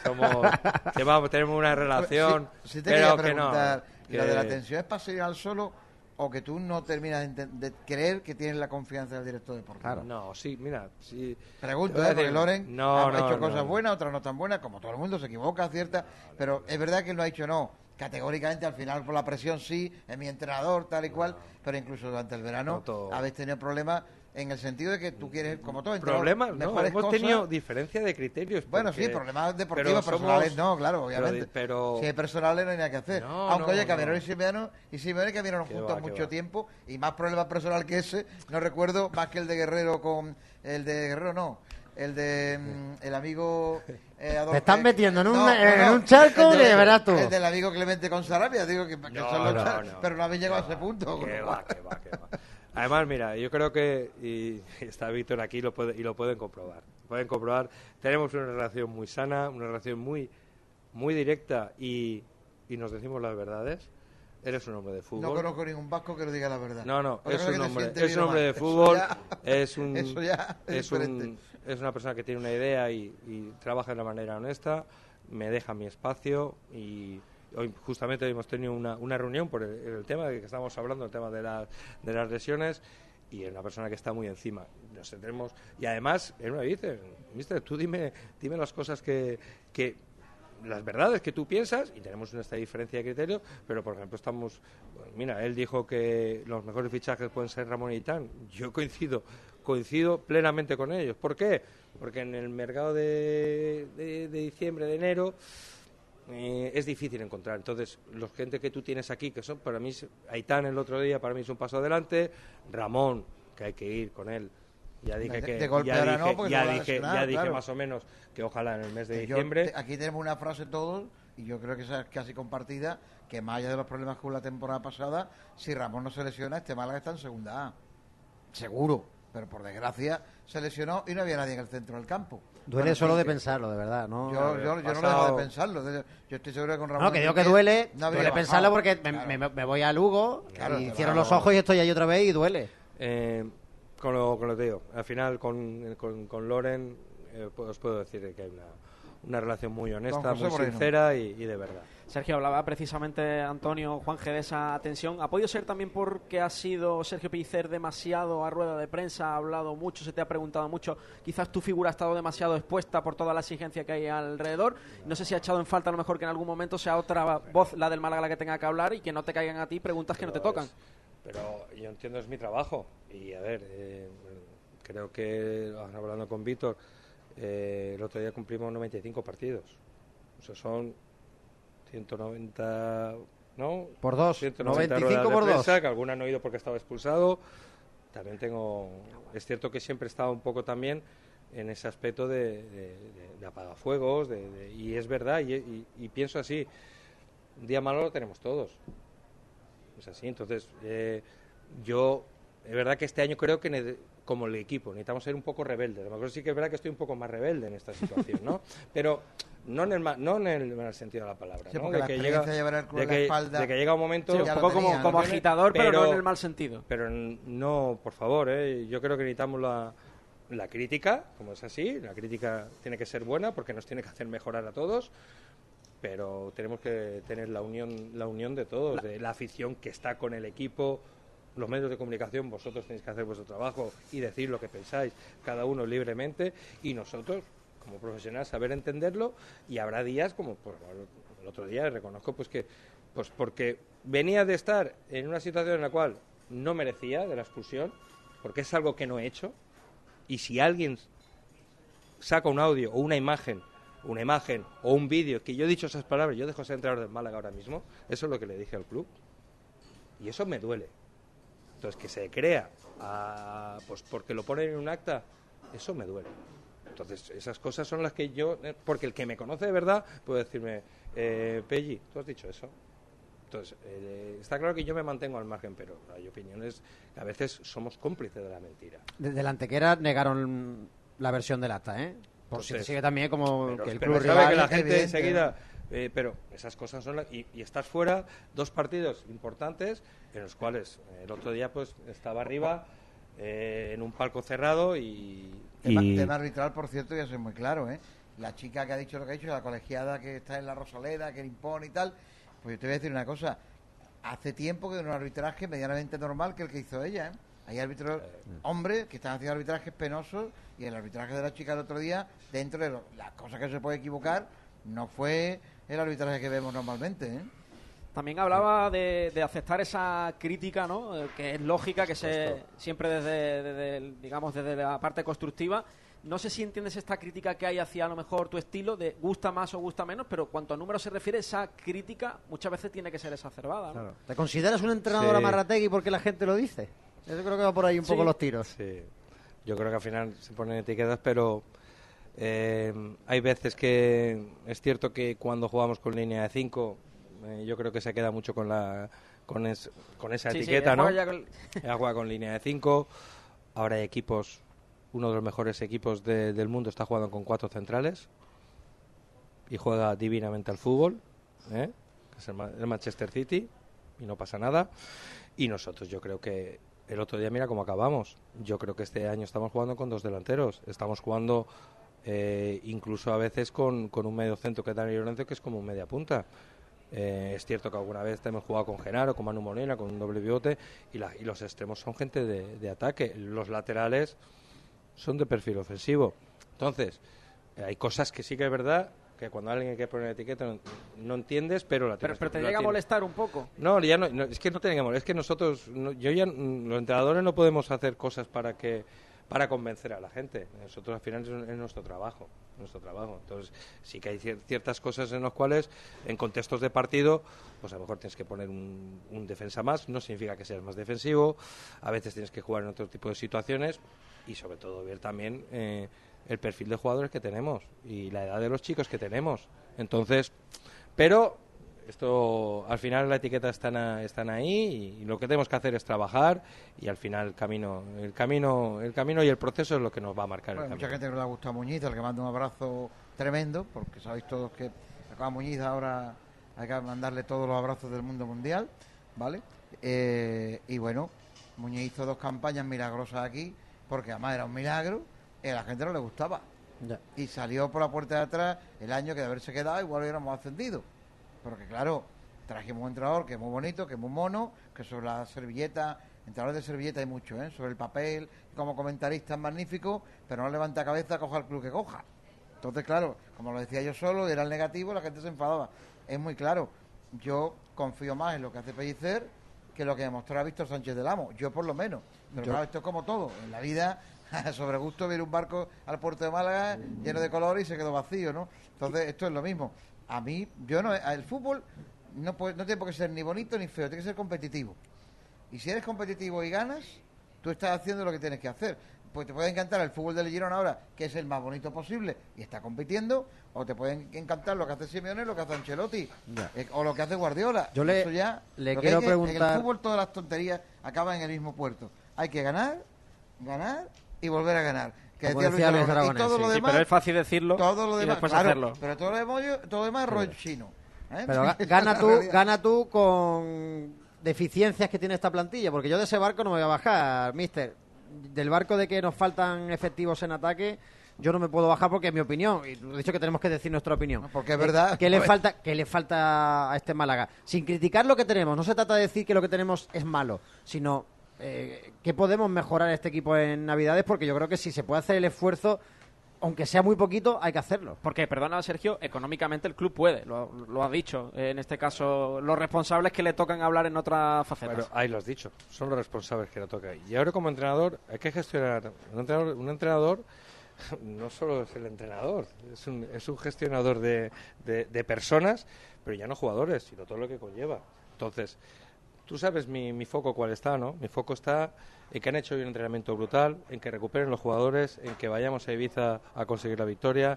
somos, llevamos, tenemos una relación, Si, si te pero quería que no. preguntar, Que... ¿lo de la tensión es para seguir al solo o que tú no terminas de, de creer que tienes la confianza del director deportivo? Claro. No, sí, mira, sí. Pregunto, Te voy a ¿eh? Porque decir, Loren no, ha no, hecho no, cosas no. buenas, otras no tan buenas, como todo el mundo se equivoca, cierta, pero es verdad que él no ha dicho no. Categóricamente, al final, por la presión, sí, es mi entrenador, tal y cual, pero incluso durante el verano No todo. habéis tenido problemas en el sentido de que tú quieres, como todo Problemas, entrenador, no, mejores hemos cosas. tenido diferencia de criterios. Bueno, porque- sí, problemas deportivos, pero somos- personales no, claro, obviamente. pero- Si hay personales no hay nada que hacer. No, Aunque, no, oye, no. Camerón y Simeone, y Simeone caminaron Qué juntos va, qué mucho va. tiempo, y más problemas personal que ese, no recuerdo más que el de Guerrero con... El de Guerrero no, el de... mm, el amigo... Eh, Adolfo- Te estás metiendo en un- No, no, en no, un charco el de- que verás tú. El del amigo Clemente con Sarabia, digo que, que No, son los no, char- no. pero no habéis llegado a Qué ese va, punto. Que va, que va, que va. Además, mira, yo creo que, y está Víctor aquí lo puede, y lo pueden comprobar. Pueden comprobar, tenemos una relación muy sana, una relación muy, muy directa y, y nos decimos las verdades. Eres un hombre de fútbol. No conozco ningún vasco que lo diga la verdad. No, no, Otra es cosa que un te hombre, siente es un bien o hombre mal. de Eso fútbol, ya- es un, eso ya es es, un- diferente. es una persona que tiene una idea y, y trabaja de una manera honesta, me deja mi espacio y hoy justamente hoy hemos tenido una, una reunión por el, el tema de que estamos hablando, el tema de, la, de las lesiones y es una persona que está muy encima. Nos tendremos, y además, él me dice, mister, tú dime, dime las cosas que... que las verdades que tú piensas y tenemos una esta diferencia de criterio, pero por ejemplo estamos, bueno, mira, él dijo que los mejores fichajes pueden ser Ramón y Itán, yo coincido, coincido plenamente con ellos. ¿Por qué? Porque en el mercado de, de, de diciembre, de enero, eh, es difícil encontrar. Entonces, los gente que tú tienes aquí, que son para mí, Aitán el otro día para mí es un paso adelante, Ramón, que hay que ir con él. Ya dije De- que de golpe ya ahora dije, no, porque ya se va a dije, lesionar, ya dije claro. más o menos que ojalá en el mes de Yo- diciembre. te- aquí tenemos una frase todos, y yo creo que esa es casi compartida, que más allá de los problemas que hubo la temporada pasada, si Ramón no se lesiona, este Málaga está en segunda A. Seguro, pero por desgracia se lesionó y no había nadie en el centro del campo. Duele Bueno, solo sí, de que- pensarlo, de verdad, ¿no? Yo, yo, yo no lo pasado- dejo de pensarlo. de- Yo estoy seguro que con Ramón... No, que digo que Enrique duele, no habría duele bajado. pensarlo porque me, Claro. me- me voy a Lugo Claro, y te cierro va- los ojos y estoy ahí otra vez y duele. Eh, con, lo, con lo que te digo, al final con, con, con Loren eh, pues os puedo decir que hay una, una relación muy honesta, Don José muy Moreno. sincera y, y de verdad. Sergio, hablaba precisamente Antonio Juanje de esa tensión. ¿Ha podido ser también porque ha sido Sergio Pellicer demasiado a rueda de prensa, ha hablado mucho, se te ha preguntado mucho? Quizás tu figura ha estado demasiado expuesta por toda la exigencia que hay alrededor. No sé si ha echado en falta a lo mejor que en algún momento sea otra voz, la del Málaga, la que tenga que hablar y que no te caigan a ti preguntas que no te Pero tocan. es- pero yo entiendo, es mi trabajo. Y a ver, eh, creo que, hablando con Víctor, eh, el otro día cumplimos noventa y cinco partidos. Eso son ciento noventa, ¿no? Por dos, ciento noventa noventa y cinco ruedas de por dos. prensa, que alguna no he ido porque estaba expulsado. También tengo... Es cierto que siempre he estado un poco también en ese aspecto de, de, de- de apagafuegos, de, de- y es verdad, y, y- y pienso así, un día malo lo tenemos todos. Es así, entonces eh, yo, es verdad que este año creo que ne- como el equipo necesitamos ser un poco rebeldes. A lo mejor sí que es verdad que estoy un poco más rebelde en esta situación, ¿no? Pero no en el, ma- no en el, en el sentido de la palabra, Sí, ¿no? porque De la que experiencia llega, de llevar el club de en la que, espalda- de que llega un momento... Sí, Un ya lo poco como, tenía, como lo tiene, agitador, pero, pero- no en el mal sentido. Pero n- no, por favor, ¿eh? Yo creo que necesitamos la, la crítica, como es así, la crítica tiene que ser buena porque nos tiene que hacer mejorar a todos, pero tenemos que tener la unión, la unión de todos, de la afición que está con el equipo, los medios de comunicación, vosotros tenéis que hacer vuestro trabajo y decir lo que pensáis, cada uno libremente, y nosotros, como profesionales, saber entenderlo, y habrá días como pues, el otro día, reconozco pues que pues porque venía de estar en una situación en la cual no merecía de la expulsión, porque es algo que no he hecho, y si alguien saca un audio o una imagen, una imagen o un vídeo, que yo he dicho esas palabras, yo dejo de ser entrenador del Málaga ahora mismo, eso es lo que le dije al club, y eso me duele. Entonces, que se crea, ah, pues porque lo ponen en un acta, eso me duele. Entonces, esas cosas son las que yo, eh, porque el que me conoce de verdad puede decirme, eh, Pelli, tú has dicho eso. Entonces, eh, está claro que yo me mantengo al margen, pero hay opiniones que a veces somos cómplices de la mentira. Desde la Antequera negaron la versión del acta, ¿eh? Por si te Entonces, sigue también como Pero, que el pero club sabe rival... que la gente evidente, enseguida... eh, pero esas cosas son las... Y, y estás fuera, dos partidos importantes, en los cuales eh, el otro día pues estaba arriba, eh, en un palco cerrado y... Tema, y- tema arbitral, por cierto, ya soy muy claro, ¿eh? la chica que ha dicho lo que ha dicho, la colegiada que está en la Rosaleda, que le impone y tal, pues yo te voy a decir una cosa, hace tiempo que era un arbitraje medianamente normal que el que hizo ella, ¿eh? Hay árbitros, hombres, que están haciendo arbitrajes penosos, y el arbitraje de la chica el otro día, dentro de lo, las cosas que se puede equivocar, no fue el arbitraje que vemos normalmente, ¿eh? También hablaba de, de aceptar esa crítica, ¿no? Eh, que es lógica, que se siempre desde, desde el, digamos, desde la parte constructiva. No sé si entiendes esta crítica que hay hacia a lo mejor tu estilo, de gusta más o gusta menos, pero cuanto a números se refiere, esa crítica muchas veces tiene que ser exacerbada, ¿no? Claro. ¿Te consideras un entrenador Sí. amarrategui porque la gente lo dice? Yo creo que va por ahí un Sí. poco los tiros. Sí, yo creo que al final se ponen etiquetas, pero eh, hay veces que es cierto que cuando jugamos con línea de cinco, eh, yo creo que se queda mucho con la con, es, con esa Sí, sí, etiqueta, el ¿no? juego ya con- Ella juega con línea de cinco, ahora hay equipos, uno de los mejores equipos de- del mundo está jugando con cuatro centrales y juega divinamente al fútbol, ¿eh? Que es el, Ma- el Manchester City, y no pasa nada. Y nosotros, yo creo que el otro día, mira cómo acabamos. Yo creo que este año estamos jugando con dos delanteros. Estamos jugando eh, incluso a veces con, con un medio centro que es Dani Lorenzo, que es como un media punta. Eh, es cierto que alguna vez hemos jugado con Genaro, con Manu Molina, con un doble pivote, y, la- y los extremos son gente de, de ataque. Los laterales son de perfil ofensivo. Entonces, eh, hay cosas que sí que es verdad, que cuando alguien hay que poner etiqueta no, no entiendes, pero la Pero, tienes. pero te la llega a tienes. molestar un poco. No, ya no, no, es que no tenemos, es que nosotros, no- yo ya, mm, los entrenadores no podemos hacer cosas para que para convencer a la gente. Nosotros al final es, es nuestro trabajo, nuestro trabajo. Entonces sí que hay cier- ciertas cosas en las cuales, en contextos de partido, pues a lo mejor tienes que poner un, un defensa más. No significa que seas más defensivo. A veces tienes que jugar en otro tipo de situaciones y sobre todo ver también eh, el perfil de jugadores que tenemos y la edad de los chicos que tenemos. Entonces, pero esto al final la etiqueta están, a- están ahí y lo que tenemos que hacer es trabajar y al final el camino el camino el camino y el proceso es lo que nos va a marcar Bueno, el mucha camino. gente no le ha gustado a Muñiz, al que manda un abrazo tremendo, porque sabéis todos que acaba Muñiz ahora, hay que mandarle todos los abrazos del mundo mundial, ¿vale? Eh, y bueno, Muñiz hizo dos campañas milagrosas aquí, porque además era un milagro, y a la gente no le gustaba. Ya. Y salió por la puerta de atrás el año que de haberse quedado igual hubiéramos ascendido. Porque claro, trajimos un entrenador que es muy bonito, que es muy mono, que sobre la servilleta, entrenadores de servilleta hay mucho, ¿eh? Sobre el papel, como comentarista es magnífico, pero no levanta cabeza, coja el club que coja. Entonces, claro, como lo decía yo solo, era el negativo, la gente se enfadaba. Es muy claro, yo confío más en lo que hace Pellicer que lo que demostró a Víctor Sánchez del Amo, yo por lo menos. Pero Yo- claro, esto es como todo, en la vida, sobre gusto, viene un barco al puerto de Málaga lleno de colores y se quedó vacío, ¿no? Entonces, esto es lo mismo. A mí, yo no, el fútbol no, puede, no tiene por qué ser ni bonito ni feo, tiene que ser competitivo. Y si eres competitivo y ganas, tú estás haciendo lo que tienes que hacer. Pues te puede encantar el fútbol del Girona ahora, que es el más bonito posible y está compitiendo, o te puede encantar lo que hace Simeone, lo que hace Ancelotti, Ya. eh, o lo que hace Guardiola. Yo le- Eso ya, le lo que quiero hay que- En preguntar- el fútbol todas las tonterías acaban en el mismo puerto. Hay que ganar, ganar y volver a ganar. Que Como decía decía Luis Luis Aragonés. Aragonés, Y todo sí. lo Sí, demás, pero es fácil decirlo todo lo y demás, después claro, hacerlo. pero todo lo demás, todo lo demás es rollo chino. ¿eh? Pero ga- Esa gana es la tú, realidad. gana tú con deficiencias que tiene esta plantilla, porque yo de ese barco no me voy a bajar, mister. Del barco de que nos faltan efectivos en ataque, yo no me puedo bajar porque es mi opinión. Y lo he dicho que tenemos que decir nuestra opinión. No, porque es verdad. ¿Qué le Pues- falta, qué le falta a este Málaga? Sin criticar lo que tenemos, no se trata de decir que lo que tenemos es malo, sino eh, que podemos mejorar este equipo en Navidades, porque yo creo que si se puede hacer el esfuerzo, aunque sea muy poquito, hay que hacerlo. Porque, perdona Sergio, económicamente el club puede, lo, lo ha dicho. Eh, En este caso, los responsables que le tocan hablar en otras facetas. Bueno, ahí lo has dicho, son los responsables que le toca. Y ahora como entrenador hay que gestionar. Un entrenador, un entrenador no solo es el entrenador, es un, es un gestionador de, de, de personas, pero ya no jugadores, sino todo lo que conlleva. Entonces, tú sabes mi, mi foco cuál está, ¿no? Mi foco está en que han hecho hoy un entrenamiento brutal, en que recuperen los jugadores, en que vayamos a Ibiza a conseguir la victoria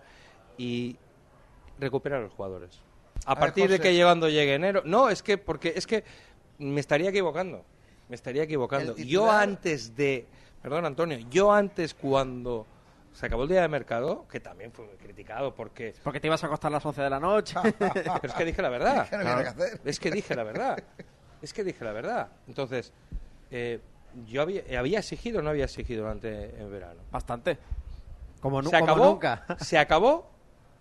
y recuperar a los jugadores. A, A ver, partir de José. que llegando llegue enero, no, es que porque es que me estaría equivocando, me estaría equivocando. El Yo titular- antes de, perdón Antonio, yo antes cuando se acabó el día de mercado, que también fue muy criticado porque Porque te ibas a acostar a las once de la noche. pero es que dije la verdad. ¿Qué no había que hacer? Es que dije la verdad. Es que dije la verdad. Entonces, eh, yo había, había exigido o no había exigido durante el verano. Bastante. Como, nu- Se como acabó, nunca. se acabó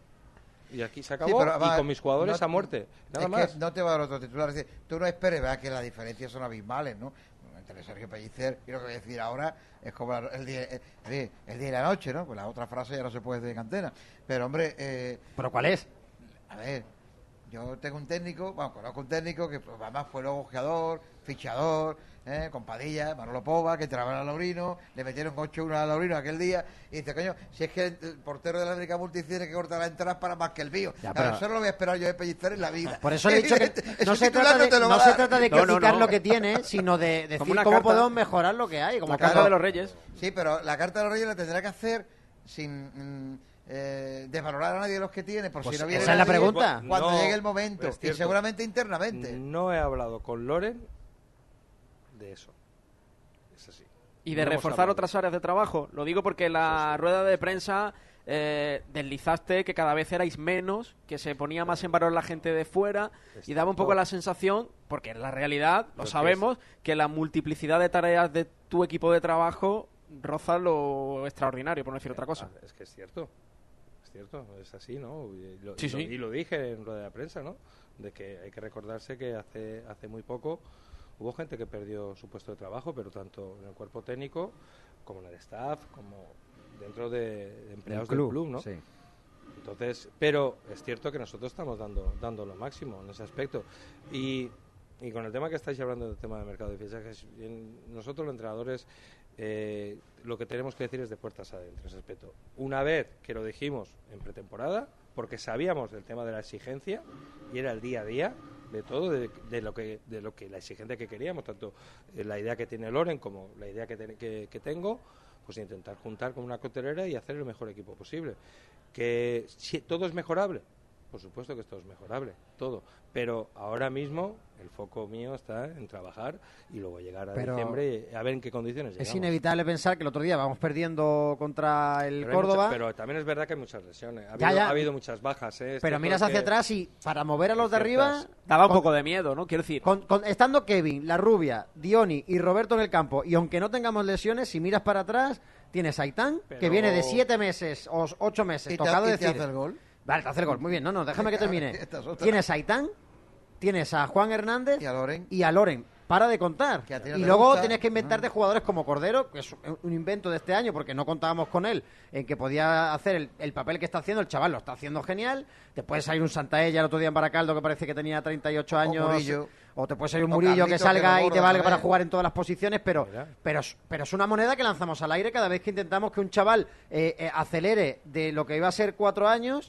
y aquí se acabó, Sí, pero, va, y con mis jugadores no- a muerte, nada es más. que no te va a dar otro titular. Es decir, tú no esperes, ¿verdad? Que las diferencias son abismales, ¿no? Entre Sergio Pellicer y lo que voy a decir ahora es como el día, el, el día y la noche, ¿no? Pues la otra frase ya no se puede decir en antena. Pero, hombre, eh, ¿Pero cuál es? a ver, yo tengo un técnico, bueno, conozco un técnico que pues, además fue luego ojeador, fichador, ¿eh? Con Padilla, Manolo Pova, que trabajaba a Laurino, le metieron ocho uno a Laurino aquel día, y dice, coño, si es que el, el portero de la América Multi tiene que cortar las entradas para más que el mío. Ya, Claro, pero- eso no lo voy a esperar yo de Pellicer en la vida. Por eso le he dicho que Ese no se titular trata de, te lo va no a se dar. trata de No, no, criticar no. lo que tiene, sino de decir una cómo carta- podemos mejorar lo que hay. Como La claro, carta de los Reyes. Sí, pero la carta de los Reyes la tendrá que hacer sin mm, eh, desvalorar a nadie de los que tiene, por Pues si no viene esa es la nadie, pregunta. cuando No, llegue el momento, es y cierto. seguramente internamente. No he hablado con Loren de eso. Es así. Y de No hemos reforzar hablado. otras áreas de trabajo. Lo digo porque en la Sí, sí. rueda de prensa eh, deslizaste que cada vez erais menos, que se ponía más en valor la gente de fuera y daba un poco la sensación, porque en la realidad, lo Lo que sabemos, que la multiplicidad de tareas de tu equipo de trabajo roza lo extraordinario, por no decir otra cosa. Ah, es que es cierto. Es cierto, es así, ¿no? Y lo, Sí, y lo- sí. y lo dije en rueda de prensa, ¿no? De que hay que recordarse que hace, hace muy poco hubo gente que perdió su puesto de trabajo, pero tanto en el cuerpo técnico como en el staff, como dentro de, de empleados del club, ¿no? Sí. Entonces, pero es cierto que nosotros estamos dando, dando lo máximo en ese aspecto. Y, y con el tema que estáis hablando del tema del mercado de fichajes, en- nosotros los entrenadores eh, lo que tenemos que decir es de puertas adentro en ese aspecto. Una vez que lo dijimos en pretemporada, porque sabíamos del tema de la exigencia y era el día a día de todo, de, de lo que de lo que la exigencia que queríamos, tanto eh, la idea que tiene Loren como la idea que, ten- que, que tengo, pues intentar juntar con una coctelera y hacer el mejor equipo posible. Que si todo es mejorable, por supuesto que todo es mejorable, todo. Pero ahora mismo el foco mío está en trabajar y luego llegar a Pero diciembre y a ver en qué condiciones Es llegamos. inevitable pensar que el otro día vamos perdiendo contra el Pero hay Córdoba, mucha- pero también es verdad que hay muchas lesiones. Ha Ya, habido, ya. ha habido muchas bajas. ¿eh? Es pero cierto miras hacia que- atrás y para mover a los de hay arriba... ciertas- Daba un con- poco de miedo, ¿no? Quiero decir, Con, con- estando Kevin, La Rubia, Dioni y Roberto en el campo, y aunque no tengamos lesiones, si miras para atrás, tienes a Aitán, que Pero- viene de siete meses o ocho meses, ¿Y te, tocado y te decir... hace el gol? Vale, te hace el gol, muy bien, no, no, déjame que termine. Esta es otra. Tienes a Aitán, tienes a Juan Hernández Y a Loren. y a Loren. Para de contar. Que a ti no Y te luego gusta. tienes que inventarte jugadores como Cordero, que es un invento de este año, porque no contábamos con él, en que podía hacer el, el papel que está haciendo. El chaval lo está haciendo genial. Te puede salir un Santaella el otro día en Baracaldo, que parece que tenía treinta y ocho años. Murillo. O te puede salir un O Murillo que Carlito, salga que no y te borra valga para también. jugar en todas las posiciones, pero, Mira. pero, es- pero es una moneda que lanzamos al aire cada vez que intentamos que un chaval eh, eh, acelere de lo que iba a ser cuatro años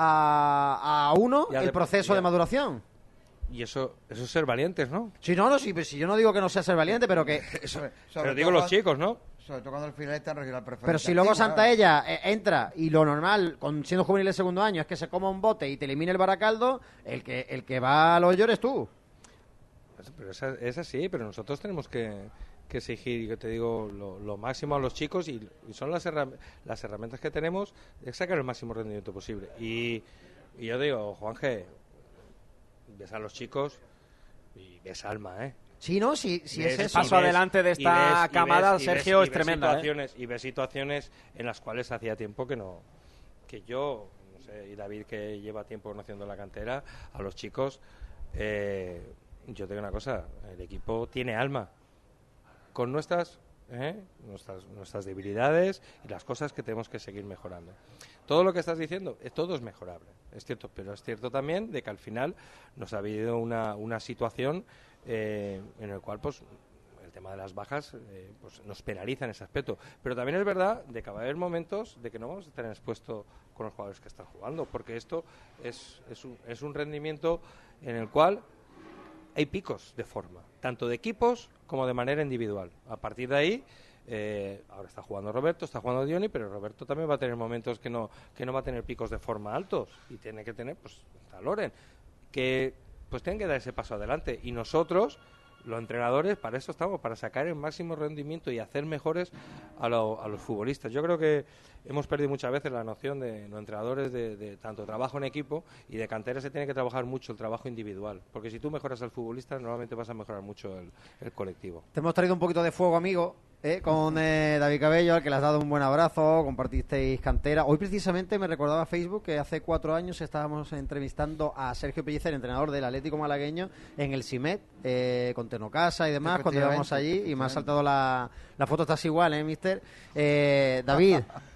a, a uno Ya el de- proceso ya. de maduración. Y eso, eso es ser valientes, ¿no? Si no, no, si, si yo no digo que no sea ser valiente, pero que Sobre- sobre Pero todo digo los cuando- chicos, ¿no? Sobre todo cuando al final está en regional preferente. Pero si luego activa, Santaella eh, entra y lo normal, con siendo juvenil el segundo año, es que se coma un bote y te elimine el Baracaldo, el que el que va a lo llores tú. Pero es, es así, pero nosotros tenemos que, que exigir, yo te digo, lo, lo máximo a los chicos y, y son las, herram- las herramientas que tenemos de sacar el máximo rendimiento posible. Y, y yo digo, Juanje, ves a los chicos y ves alma, ¿eh? Sí, ¿no? Si, si es Ves- eso. y paso adelante de y esta y camada, y Sergio, y es tremenda, ¿eh? Situaciones, Y ves situaciones en las cuales hacía tiempo que no, que yo, no sé, y David que lleva tiempo conociendo la cantera, a los chicos, eh, yo te digo una cosa, el equipo tiene alma. Con nuestras, ¿eh? nuestras, nuestras debilidades y las cosas que tenemos que seguir mejorando. Todo lo que estás diciendo, eh, todo es mejorable, es cierto, pero es cierto también de que al final nos ha habido una, una situación eh, en el cual pues el tema de las bajas eh, pues nos penaliza en ese aspecto, pero también es verdad de que va a haber momentos de que no vamos a estar expuestos con los jugadores que están jugando, porque esto es, es, un, es un rendimiento en el cual hay picos de forma, tanto de equipos como de manera individual. A partir de ahí, eh, ahora está jugando Roberto, está jugando Dioni, pero Roberto también va a tener momentos que no que no va a tener picos de forma altos y tiene que tener, pues, está Loren, que pues tienen que dar ese paso adelante. Y nosotros, los entrenadores, para eso estamos, para sacar el máximo rendimiento y hacer mejores a, lo- a los futbolistas. Yo creo que hemos perdido muchas veces la noción de los entrenadores de, de tanto trabajo en equipo y de cantera se tiene que trabajar mucho el trabajo individual, porque si tú mejoras al futbolista normalmente vas a mejorar mucho el, el colectivo. Te hemos traído un poquito de fuego, amigo, Eh, con eh, David Cabello, al que le has dado un buen abrazo, compartisteis cantera. Hoy precisamente me recordaba Facebook que hace cuatro años estábamos entrevistando a Sergio Pellicer, entrenador del Atlético malagueño, en el Simet, eh, con Tenocasa y demás, cuando íbamos allí, y me ha saltado la, la foto. Estás igual, ¿eh, mister? Eh, David,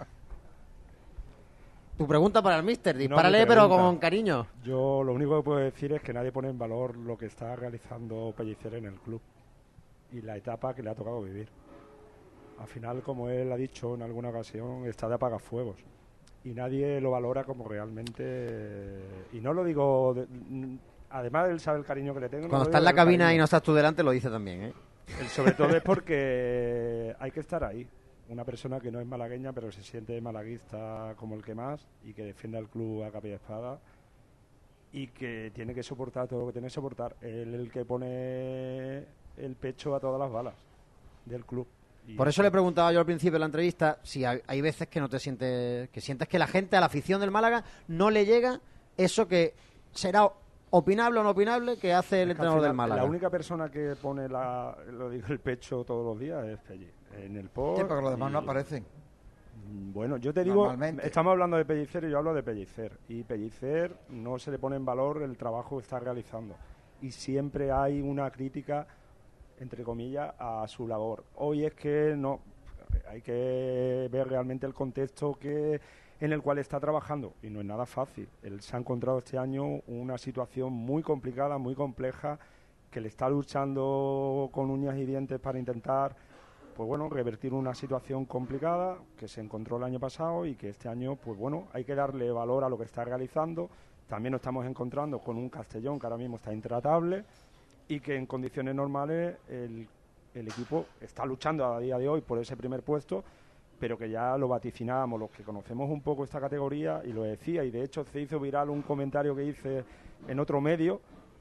tu pregunta para el mister, dispárale, no, pero con cariño. Yo lo único que puedo decir es que nadie pone en valor lo que está realizando Pellicer en el club y la etapa que le ha tocado vivir. Al final, como él ha dicho en alguna ocasión, está de apagafuegos y nadie lo valora como realmente. Y no lo digo, de, además él sabe el cariño que le tengo. Cuando no está en la cabina y no estás tú delante, lo dice también, ¿eh? El sobre todo es porque hay que estar ahí. Una persona que no es malagueña, pero se siente malaguista como el que más y que defiende al club a capa y espada y que tiene que soportar todo lo que tiene que soportar. Él es el que pone el pecho a todas las balas del club. Y por eso le preguntaba yo al principio de la entrevista si hay, hay veces que no te sientes, que sientes que la gente, a la afición del Málaga, no le llega eso que será opinable o no opinable que hace el es entrenador final, del Málaga. La única persona que pone la, lo digo, el pecho todos los días es Pelli. En el post. Sí, pero los demás y, no aparecen. Bueno, yo te digo, estamos hablando de Pellicer y yo hablo de Pellicer. Y Pellicer no se le pone en valor el trabajo que está realizando. Y siempre hay una crítica, entre comillas, a su labor. Hoy es que no, hay que ver realmente el contexto que en el cual está trabajando y no es nada fácil. Él se ha encontrado este año una situación muy complicada, muy compleja, que le está luchando con uñas y dientes para intentar, pues bueno, revertir una situación complicada que se encontró el año pasado y que este año, pues bueno, hay que darle valor a lo que está realizando. También nos estamos encontrando con un Castellón que ahora mismo está intratable y que en condiciones normales el, el equipo está luchando a día de hoy por ese primer puesto, pero que ya lo vaticinábamos los que conocemos un poco esta categoría, y lo decía, y de hecho se hizo viral un comentario que hice en otro medio,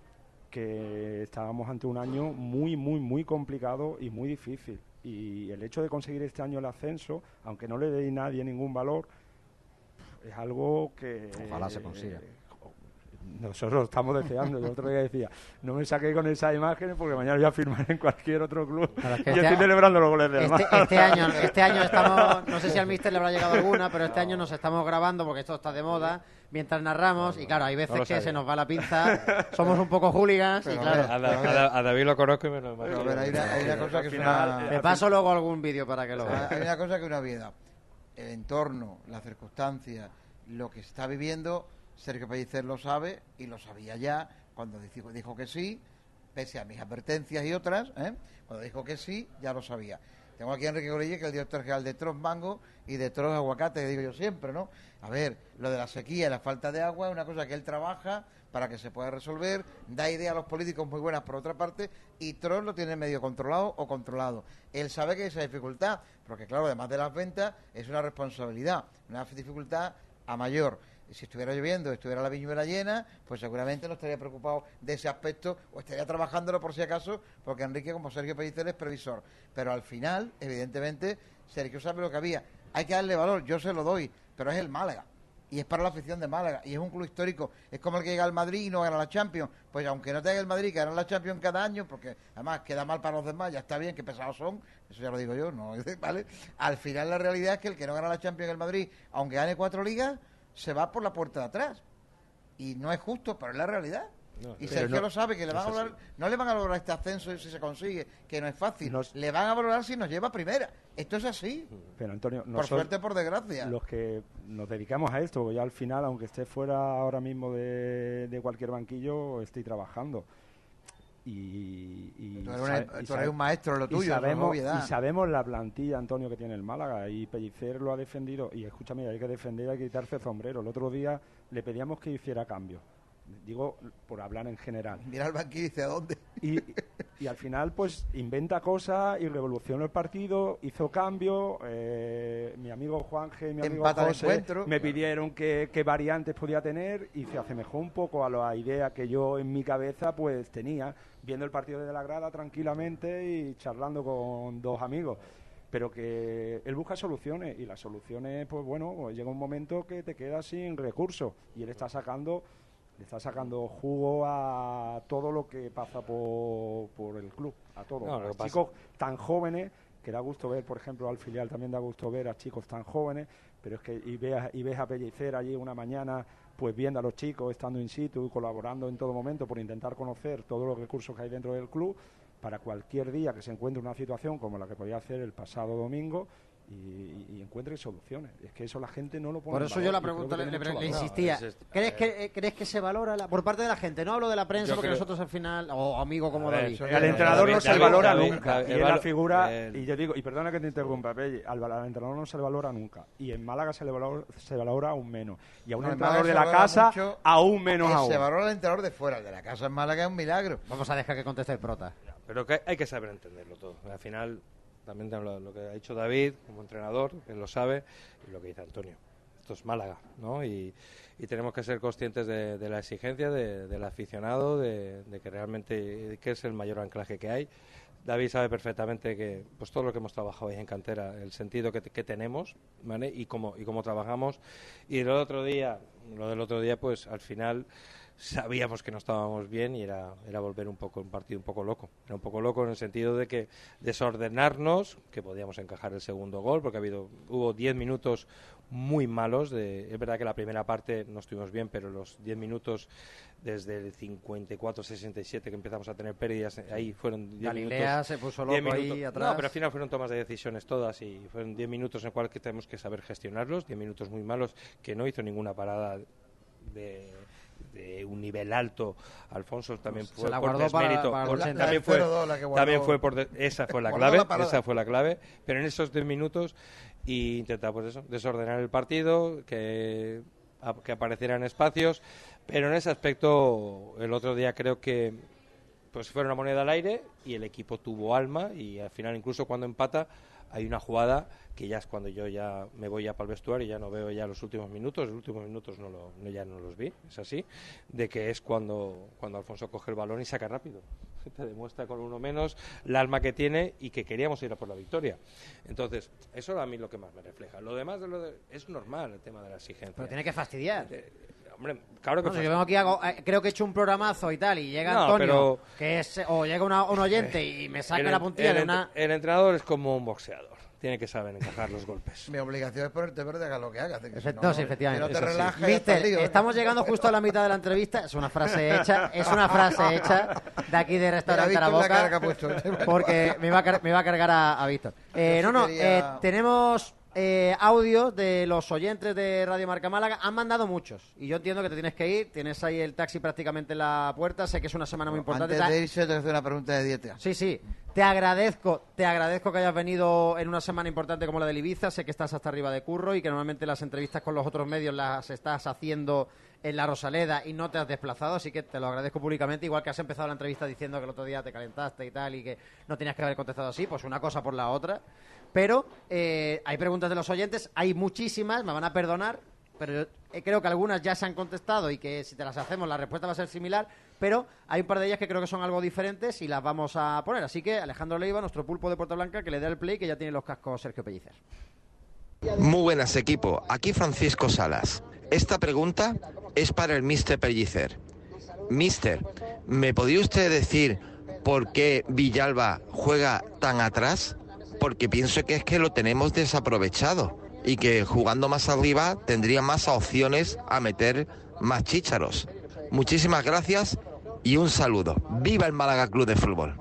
que estábamos ante un año muy, muy, muy complicado y muy difícil. Y el hecho de conseguir este año el ascenso, aunque no le dé nadie ningún valor, es algo que... Ojalá se consiga. Eh, nosotros lo estamos deseando. El otro día decía, no me saqué con esas imágenes porque mañana voy a firmar en cualquier otro club. Claro, es que y este estoy celebrando los goles de este, este año Este año estamos, no sé si al míster le habrá llegado alguna, pero este año nos estamos grabando porque esto está de moda mientras narramos, y claro, hay veces no que se nos va la pinza, somos un poco hooligans, y claro. A, a, a David lo conozco y me lo imagino. Pero a ver, hay una, hay una cosa que es una... Te paso luego algún vídeo para que lo veas. Hay una cosa que es una vida. El entorno, las circunstancias, lo que está viviendo, Sergio Pellicer lo sabe y lo sabía ya cuando dijo, dijo que sí, pese a mis advertencias y otras, ¿eh? Cuando dijo que sí, ya lo sabía. Tengo aquí a Enrique Gorille, que es el director general de Tros Mango y de Tros Aguacate, que digo yo siempre, ¿no? A ver, lo de la sequía y la falta de agua es una cosa que él trabaja para que se pueda resolver, da idea a los políticos muy buenas por otra parte, y Tros lo tiene medio controlado o controlado. Él sabe que hay esa dificultad, porque claro, además de las ventas, es una responsabilidad, una dificultad a mayor. Si estuviera lloviendo, estuviera la viñuela llena, pues seguramente no estaría preocupado de ese aspecto, o estaría trabajándolo por si acaso, porque Enrique, como Sergio Pellicer, es previsor. Pero al final, evidentemente, Sergio sabe lo que había. Hay que darle valor, yo se lo doy, pero es el Málaga. Y es para la afición de Málaga, y es un club histórico. Es como el que llega al Madrid y no gana la Champions. Pues aunque no tenga el Madrid que gana la Champions cada año, porque además queda mal para los demás, ya está bien, que pesados son, eso ya lo digo yo, no, ¿vale? Al final la realidad es que el que no gana la Champions en el Madrid, aunque gane cuatro ligas, se va por la puerta de atrás. Y no es justo, pero es la realidad. No, y Sergio no, lo sabe, que le van a valorar, no le van a valorar este ascenso si se consigue, que no es fácil. Nos, le van a valorar si nos lleva a primera. Esto es así. Pero Antonio, por suerte, por desgracia. Los que nos dedicamos a esto, ya al final, aunque esté fuera ahora mismo de, de cualquier banquillo, estoy trabajando. Y, y tú eres, una, y tú eres un maestro, lo tuyo, y sabemos, y sabemos la plantilla, Antonio, que tiene el Málaga, y Pellicer lo ha defendido. Y escúchame, hay que defender, hay que quitarse el sombrero. El otro día le pedíamos que hiciera cambios, digo por hablar en general. Mira el banquillo y dice ¿a dónde? Y, y al final pues inventa cosas y revoluciona el partido, hizo cambios. Eh, mi amigo Juanje y mi amigo Empata José me pidieron que, que variantes podía tener, y se asemejó un poco a la idea que yo en mi cabeza pues tenía, viendo el partido desde la grada tranquilamente y charlando con dos amigos. Pero que él busca soluciones, y las soluciones, pues bueno, pues llega un momento que te quedas sin recursos, y él está sacando le está sacando jugo a todo lo que pasa por, por el club, a todos. No, los chicos tan jóvenes que da gusto ver, por ejemplo, al filial también da gusto ver a chicos tan jóvenes, pero es que y ves, y ves a Pellicer allí una mañana, pues viendo a los chicos, estando in situ, colaborando en todo momento por intentar conocer todos los recursos que hay dentro del club, para cualquier día que se encuentre una situación como la que podía hacer el pasado domingo, Y, y encuentre soluciones. Es que eso la gente no lo pone. Por eso yo la pregunta le, le, le insistía. No, es, ¿Crees, eh, que, ¿Crees que se valora la, por parte de la gente? No hablo de la prensa porque creo, nosotros al final, o oh, amigo como ver, David. Al entrenador no se le valora nunca. Y en la figura, el... y yo digo, y perdona que te interrumpa, Pelli, al, al entrenador no se le valora nunca. Y en Málaga se le valora, se valora aún menos. Y a un no, entrenador de la casa, mucho, aún menos aún. Se valora el entrenador de fuera. El de la casa en Málaga es un milagro. Vamos a dejar que conteste el prota. Pero que hay que saber entenderlo todo. Al final. También lo, lo que ha dicho David como entrenador, que lo sabe, y lo que dice Antonio. Esto es Málaga, ¿no? Y, y tenemos que ser conscientes de, de la exigencia de, del aficionado, de, de que realmente que es el mayor anclaje que hay. David sabe perfectamente que pues todo lo que hemos trabajado ahí en cantera, el sentido que, que tenemos, ¿vale? Y cómo, y cómo trabajamos. Y el otro día, lo del otro día, pues al final sabíamos que no estábamos bien y era, era volver un poco un partido un poco loco. Era un poco loco en el sentido de que desordenarnos, que podíamos encajar el segundo gol, porque ha habido hubo diez minutos muy malos. De, es verdad que la primera parte no estuvimos bien, pero los diez minutos desde el cincuenta y cuatro sesenta y siete que empezamos a tener pérdidas, ahí fueron diez Galilea minutos. se puso loco ahí atrás. No, pero al final fueron tomas de decisiones todas y fueron diez minutos en los cuales tenemos que saber gestionarlos, diez minutos muy malos, que no hizo ninguna parada de... de un nivel alto. Alfonso también fue por desmérito, para, para por, también fue también fue por de, esa fue la clave, la esa fue la clave, pero en esos diez minutos y intentar pues eso, desordenar el partido, que a, que aparecieran espacios, pero en ese aspecto el otro día creo que pues fue una moneda al aire y el equipo tuvo alma y al final incluso cuando empata hay una jugada que ya es cuando yo ya me voy ya para el vestuario y ya no veo ya los últimos minutos, los últimos minutos no, lo, no ya no los vi, es así, de que es cuando, cuando Alfonso coge el balón y saca rápido. Te demuestra con uno menos el alma que tiene y que queríamos ir a por la victoria. Entonces, eso a mí lo que más me refleja. Lo demás de lo de, es normal el tema de la exigencia. Pero tiene que fastidiar. Eh, Hombre, claro que no, yo vengo aquí hago, eh, creo que he hecho un programazo y tal y llega no, Antonio pero... que es o llega una, un oyente y me saca el, la puntilla el, de una el entrenador es como un boxeador, tiene que saber encajar los golpes. Mi obligación es ponerte verde, haga lo que hagas. Efecto, no, no, sí, efectivamente. Si no te relajes, Mister, lío, ¿eh? estamos llegando justo a la mitad de la entrevista. Es una frase hecha, es una frase hecha de aquí de Restaurante La Boca, porque me va a, me va a cargar a, a Víctor. Eh, no, no, quería... eh, tenemos eh, audio de los oyentes de Radio Marca Málaga. Han mandado muchos y yo entiendo que te tienes que ir. Tienes ahí el taxi prácticamente en la puerta. Sé que es una semana muy importante. Antes de irse te hacer una pregunta de dieta. Sí, sí. Te agradezco, te agradezco que hayas venido en una semana importante como la de Ibiza. Sé que estás hasta arriba de curro y que normalmente las entrevistas con los otros medios las estás haciendo en la Rosaleda y no te has desplazado, así que te lo agradezco públicamente. Igual que has empezado la entrevista diciendo que el otro día te calentaste y tal y que no tenías que haber contestado así, pues una cosa por la otra. Pero eh, hay preguntas de los oyentes, hay muchísimas, me van a perdonar, pero yo creo que algunas ya se han contestado y que si te las hacemos la respuesta va a ser similar, pero hay un par de ellas que creo que son algo diferentes y las vamos a poner. Así que Alejandro Leiva, nuestro pulpo de Puerta Blanca, que le dé el play, que ya tiene los cascos Sergio Pellicer. Muy buenas, equipo. Aquí Francisco Salas. Esta pregunta es para el míster Pellicer. Míster, ¿me podría usted decir por qué Villalba juega tan atrás? Porque pienso que es que lo tenemos desaprovechado y que jugando más arriba tendría más opciones a meter más chícharos. Muchísimas gracias y un saludo. ¡Viva el Málaga Club de Fútbol!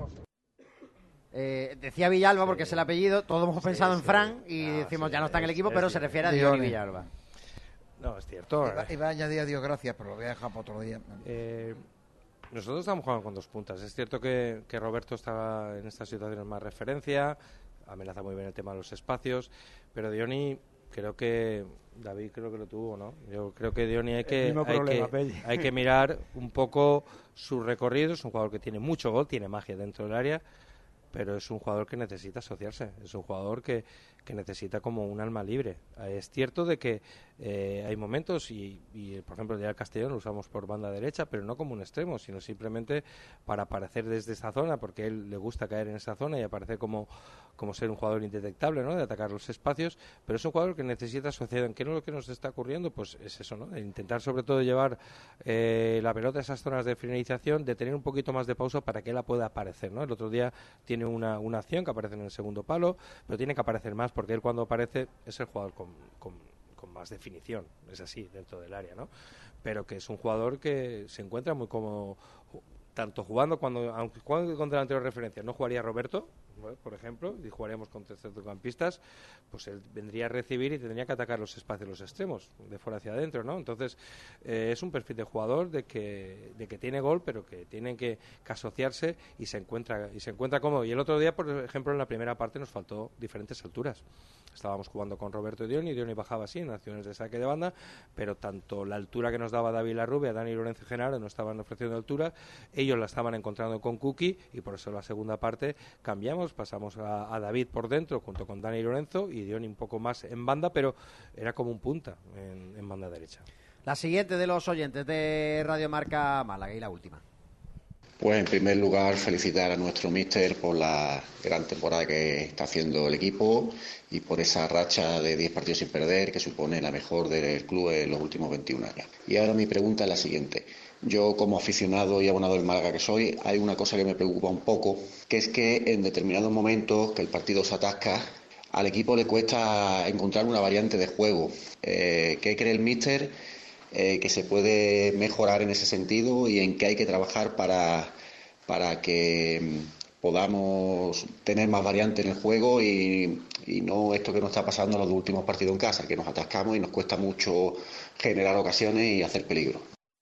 Eh, decía Villalba porque es el apellido, todos hemos pensado sí, en Fran y no, decimos sí, ya no está en el equipo, pero se refiere a Diony Villalba. No, es cierto. Iba, iba a añadir a Dios gracias, pero lo voy a dejar para otro día. Eh, nosotros estamos jugando con dos puntas. Es cierto que, que Roberto estaba en estas situaciones más referencia, amenaza muy bien el tema de los espacios, pero Diony creo que David creo que lo tuvo, ¿no? Yo creo que Diony hay que, hay, problema, que hay que mirar un poco su recorrido. Es un jugador que tiene mucho gol, tiene magia dentro del área, pero es un jugador que necesita asociarse. Es un jugador que, que necesita como un alma libre. Eh, es cierto de que eh, hay momentos, y, y por ejemplo el día del Castellón lo usamos por banda derecha, pero no como un extremo, sino simplemente para aparecer desde esa zona, porque a él le gusta caer en esa zona y aparecer como, como ser un jugador indetectable, ¿no? De atacar los espacios, pero es un jugador que necesita asociación. ¿Qué es lo que nos está ocurriendo? Pues es eso, ¿no? Intentar sobre todo llevar eh, la pelota a esas zonas de finalización, de tener un poquito más de pausa para que él pueda aparecer, ¿no? El otro día tiene una, una acción que aparece en el segundo palo, pero tiene que aparecer más, porque él cuando aparece es el jugador con, con, con más definición, es así, dentro del área, ¿no? Pero que es un jugador que se encuentra muy cómodo, tanto jugando, cuando aunque jugando contra la anterior referencia, no jugaría Roberto, ¿vale? Por ejemplo, y jugaríamos contra centrocampistas, pues él vendría a recibir y tendría que atacar los espacios, los extremos, de fuera hacia adentro, ¿no? Entonces, eh, es un perfil de jugador de que, de que tiene gol, pero que tiene que, que asociarse y se encuentra y se encuentra cómodo. Y el otro día, por ejemplo, en la primera parte nos faltó diferentes alturas. Estábamos jugando con Roberto y Dioni, y Dioni bajaba así en acciones de saque de banda, pero tanto la altura que nos daba David Larrubia, Dani Lorenzo y Genaro no estaban ofreciendo altura, ellos la estaban encontrando con Kuki, y por eso en la segunda parte cambiamos, pasamos a, a David por dentro junto con Dani Lorenzo y Dioni un poco más en banda, pero era como un punta en, en banda derecha. La siguiente de los oyentes de Radio Marca Málaga y la última. Pues en primer lugar felicitar a nuestro míster por la gran temporada que está haciendo el equipo y por esa racha de diez partidos sin perder que supone la mejor del club en los últimos veintiún años. Y ahora mi pregunta es la siguiente. Yo como aficionado y abonado del Málaga que soy, hay una cosa que me preocupa un poco, que es que en determinados momentos que el partido se atasca, al equipo le cuesta encontrar una variante de juego. Eh, ¿Qué cree el míster eh, que se puede mejorar en ese sentido y en qué hay que trabajar para, para que podamos tener más variantes en el juego y, y no esto que nos está pasando en los últimos partidos en casa, que nos atascamos y nos cuesta mucho generar ocasiones y hacer peligro?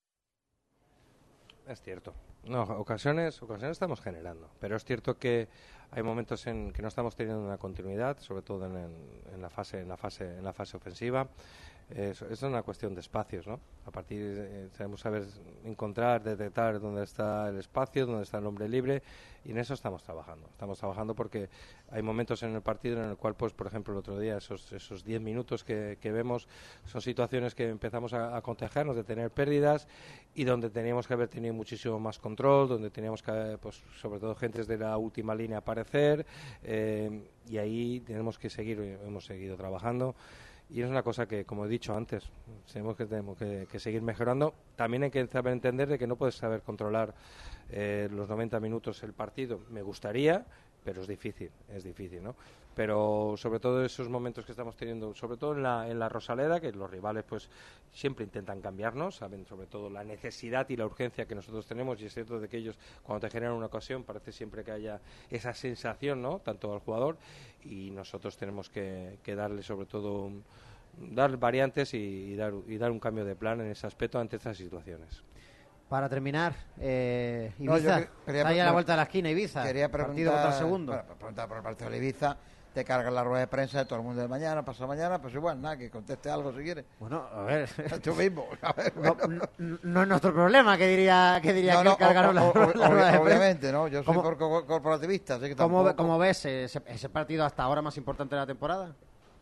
Es cierto. No, ocasiones, ocasiones estamos generando, pero es cierto que hay momentos en que no estamos teniendo una continuidad, sobre todo en, en, en la fase, en la fase, en la fase ofensiva. Es, es una cuestión de espacios, ¿no? A partir de, tenemos que saber encontrar, detectar dónde está el espacio, dónde está el hombre libre, y en eso estamos trabajando. Estamos trabajando porque hay momentos en el partido en el cual, pues, por ejemplo, el otro día, esos esos diez minutos que, que vemos, son situaciones que empezamos a, a contagiarnos de tener pérdidas y donde teníamos que haber tenido muchísimo más control, donde teníamos que, pues, sobre todo, gentes de la última línea aparecer, eh, y ahí tenemos que seguir, hemos seguido trabajando. Y es una cosa que, como he dicho antes, tenemos que, tenemos que, que seguir mejorando. También hay que saber entender de que no puedes saber controlar eh, los noventa minutos el partido. Me gustaría, pero es difícil, es difícil, ¿no? Pero sobre todo esos momentos que estamos teniendo, sobre todo en la, en la Rosaleda, que los rivales pues siempre intentan cambiarnos, saben sobre todo la necesidad y la urgencia que nosotros tenemos, y es cierto de que ellos, cuando te generan una ocasión, parece siempre que haya esa sensación, ¿no? Tanto al jugador, y nosotros tenemos que, que darle sobre todo un, dar variantes y, y, dar, y dar un cambio de plan en ese aspecto ante estas situaciones. Para terminar, eh, Ibiza, no, yo quería, está ahí a la vuelta de la esquina, Ibiza. Quería preguntar, partido contra el segundo. Bueno, preguntar por el partido de Ibiza. Te cargan la rueda de prensa de todo el mundo de mañana, pasado mañana, pues igual, nada, que conteste algo si quieres. Bueno, a ver. Tú mismo. A ver, no, bueno. no, no es nuestro problema, que diría que, diría no, que no, cargaron o, o, la, la rueda de prensa. Obviamente, ¿no? Yo soy cor corporativista, así que ¿Cómo, tampoco... ¿Cómo ves ese, ese partido hasta ahora más importante de la temporada?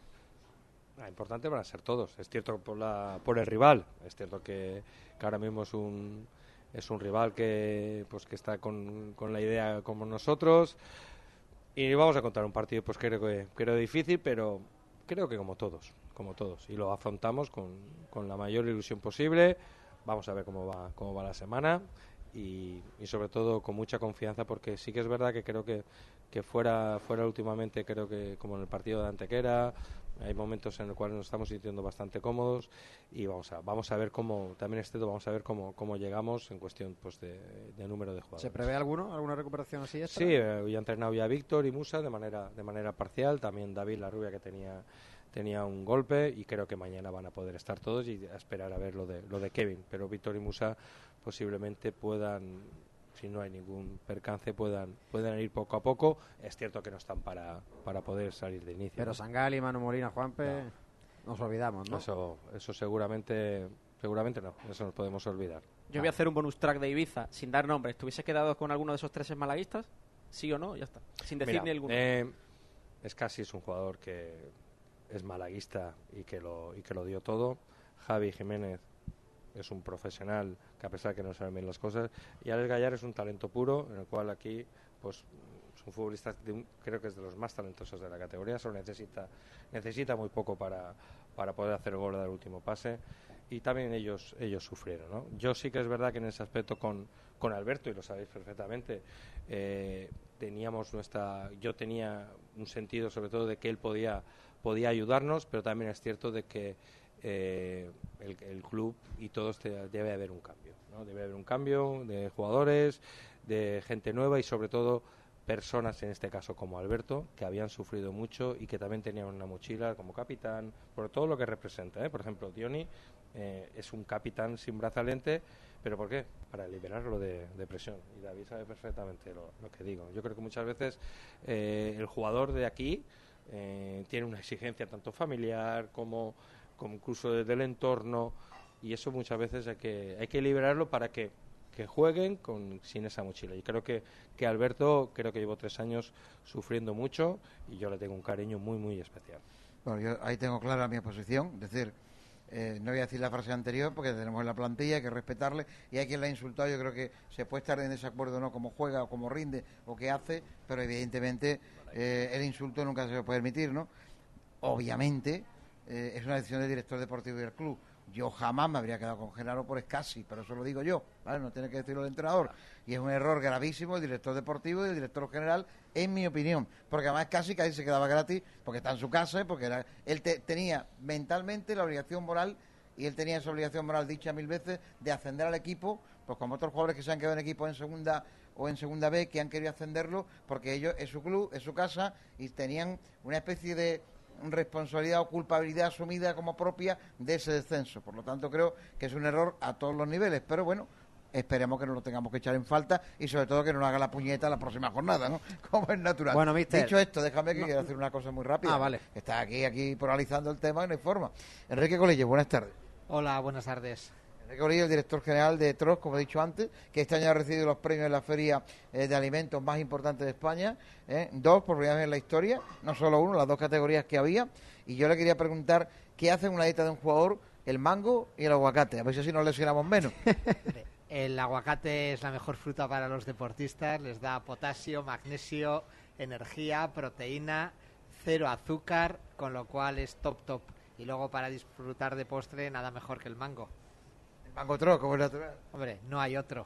Ah, importante van a ser todos. Es cierto por, la, por el rival. Es cierto que, que ahora mismo es un... es un rival que pues que está con, con la idea como nosotros, y vamos a contar un partido pues creo que creo difícil, pero creo que como todos como todos y lo afrontamos con, con la mayor ilusión posible. Vamos a ver cómo va cómo va la semana y, y sobre todo con mucha confianza, porque sí que es verdad que creo que que fuera fuera últimamente, creo que como en el partido de Antequera hay momentos en los cuales nos estamos sintiendo bastante cómodos, y vamos a vamos a ver cómo también este vamos a ver cómo cómo llegamos en cuestión pues de, de número de jugadores. ¿Se prevé alguno alguna recuperación así extra? Sí, eh, hoy ha entrenado ya Víctor y Musa de manera de manera parcial, también David Larrubia, que tenía tenía un golpe, y creo que mañana van a poder estar todos y a esperar a ver lo de lo de Kevin, pero Víctor y Musa posiblemente puedan, si no hay ningún percance, puedan puedan ir poco a poco. Es cierto que no están para, para poder salir de inicio. Pero ¿no? Sangali, Manu Molina, Juanpe, no. Nos olvidamos, ¿no? Eso, eso seguramente, seguramente no, eso nos podemos olvidar. Yo voy a hacer un bonus track de Ibiza, sin dar nombres. ¿Te hubiese quedado con alguno de esos tres malaguistas? ¿Sí o no? Ya está. Sin decir Mira, ni alguno. Eh, Scassi es un jugador que es malaguista y que lo, y que lo dio todo. Javi Jiménez es un profesional que, a pesar de que no saben bien las cosas, y Alex Gallar es un talento puro, en el cual aquí pues es un futbolista de un, creo que es de los más talentosos de la categoría. Solo necesita necesita muy poco para, para poder hacer el gol del último pase, y también ellos ellos sufrieron, ¿no? Yo sí que es verdad que en ese aspecto con, con Alberto, y lo sabéis perfectamente, eh, teníamos nuestra yo tenía un sentido sobre todo de que él podía podía ayudarnos, pero también es cierto de que eh, el, el club y todos te, debe haber un cambio, ¿no? Debe haber un cambio de jugadores, de gente nueva, y sobre todo personas, en este caso como Alberto, que habían sufrido mucho y que también tenían una mochila como capitán, por todo lo que representa, ¿eh? Por ejemplo, Dioni eh, es un capitán sin brazalete, ¿pero por qué? Para liberarlo de, de presión, y David sabe perfectamente lo, lo que digo. Yo creo que muchas veces eh, el jugador de aquí eh, tiene una exigencia tanto familiar como, como incluso desde el entorno, y eso muchas veces hay que, hay que liberarlo para que que jueguen con, sin esa mochila. Y creo que, que Alberto, creo que llevo tres años sufriendo mucho, y yo le tengo un cariño muy, muy especial. Bueno, yo ahí tengo clara mi posición, es decir, eh, no voy a decir la frase anterior porque tenemos en la plantilla, hay que respetarle, y hay quien la ha insultado. Yo creo que se puede estar en desacuerdo o no cómo juega o cómo rinde o qué hace, pero evidentemente eh, el insulto nunca se lo puede permitir, ¿no? Obviamente eh, es una decisión del director deportivo y del club. Yo jamás me habría quedado con Genaro por Scassi, pero eso lo digo yo, ¿vale? No tiene que decirlo el entrenador. Y es un error gravísimo el director deportivo y el director general, en mi opinión. Porque además Scassi, que ahí se quedaba gratis, porque está en su casa, porque era, él te, tenía mentalmente la obligación moral, y él tenía esa obligación moral dicha mil veces, de ascender al equipo, pues como otros jugadores que se han quedado en equipo en segunda o en segunda B, que han querido ascenderlo, porque ellos es su club, es su casa, y tenían una especie de responsabilidad o culpabilidad asumida como propia de ese descenso. Por lo tanto, creo que es un error a todos los niveles, pero bueno, esperemos que no lo tengamos que echar en falta, y sobre todo que no nos haga la puñeta la próxima jornada, ¿no? Como es natural. Bueno, mister, dicho esto, déjame que no, quiero hacer una cosa muy rápida. Ah, vale. Está aquí, aquí poralizando el tema y no hay forma. Enrique Colillo, buenas tardes. Hola, buenas tardes. Enrique Colillo, el director general de T R O S, como he dicho antes, que este año ha recibido los premios de la feria eh, de alimentos más importantes de España, eh, dos por primera vez en la historia, no solo uno, las dos categorías que había. Y yo le quería preguntar, ¿qué hace una dieta de un jugador el mango y el aguacate? A ver si así nos lesionamos menos. El aguacate es la mejor fruta para los deportistas, les da potasio, magnesio, energía, proteína, cero azúcar, con lo cual es top top. Y luego para disfrutar de postre, nada mejor que el mango. El mango T R O S, como es natural. Hombre, no hay otro.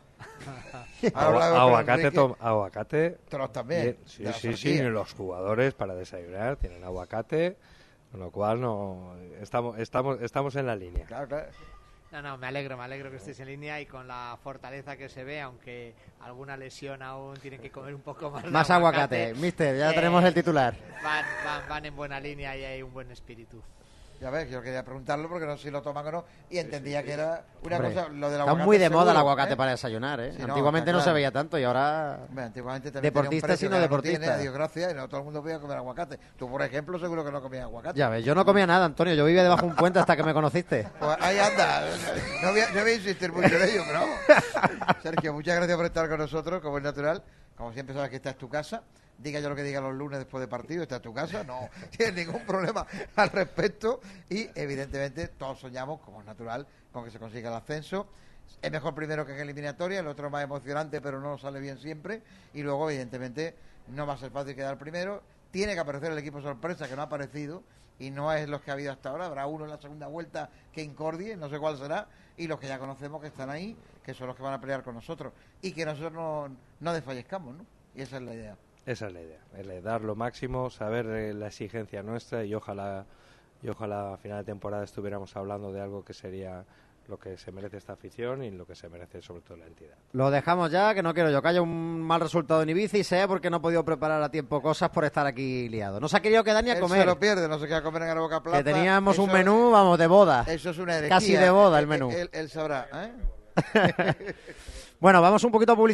Aguacate, tom, aguacate. T R O S también. Sí, sí, sí, los jugadores para desayunar tienen aguacate, con lo cual no estamos estamos estamos en la línea. Claro, claro. No, no, me alegro, me alegro que estéis en línea, y con la fortaleza que se ve, aunque alguna lesión aún tienen que comer un poco más. Más aguacate, aguacate. Mister, ya eh, tenemos el titular. Van, van, van en buena línea y hay un buen espíritu. Ya ves, yo quería preguntarlo porque no sé si lo toman o no, y entendía sí, sí, sí. que era una Hombre, cosa, lo del aguacate. Está muy de seguro, moda el aguacate ¿eh? para desayunar, ¿eh? Sí, antiguamente no, no se veía tanto, y ahora Hombre, antiguamente deportistas y no deportistas. Dios gracias, y no todo el mundo podía comer aguacate. Tú, por ejemplo, seguro que no comías aguacate. Ya ves, yo no comía nada, Antonio, yo vivía debajo de un puente hasta que me conociste. Pues ahí anda, no voy a, no voy a insistir mucho en ello, pero vamos. Sergio, muchas gracias por estar con nosotros, como es natural. Como siempre sabes que esta es tu casa. Diga yo lo que diga los lunes después de partido, está en tu casa, no tienes ningún problema al respecto, y evidentemente todos soñamos, como es natural, con que se consiga el ascenso. Es mejor primero que en eliminatoria, el otro es más emocionante, pero no sale bien siempre, y luego evidentemente no va a ser fácil quedar primero. Tiene que aparecer el equipo sorpresa, que no ha aparecido, y no es los que ha habido hasta ahora. Habrá uno en la segunda vuelta que incordie, no sé cuál será, y los que ya conocemos que están ahí, que son los que van a pelear con nosotros, y que nosotros no, no desfallezcamos, ¿no? Y esa es la idea. Esa es la idea, es dar lo máximo, saber eh, la exigencia nuestra, y ojalá y ojalá a final de temporada estuviéramos hablando de algo que sería lo que se merece esta afición y lo que se merece sobre todo la entidad. Lo dejamos ya, que no quiero yo que haya un mal resultado en Ibiza, y sea porque no he podido preparar a tiempo cosas por estar aquí liado. No se ha querido quedar ni a Él comer. Se lo pierde, no se queda a comer en Arboca Plaza. Que teníamos eso, un menú, vamos, de boda. Eso es una herejía. Casi de boda el menú. Él, él sabrá, ¿eh? Bueno, vamos un poquito a publicidad.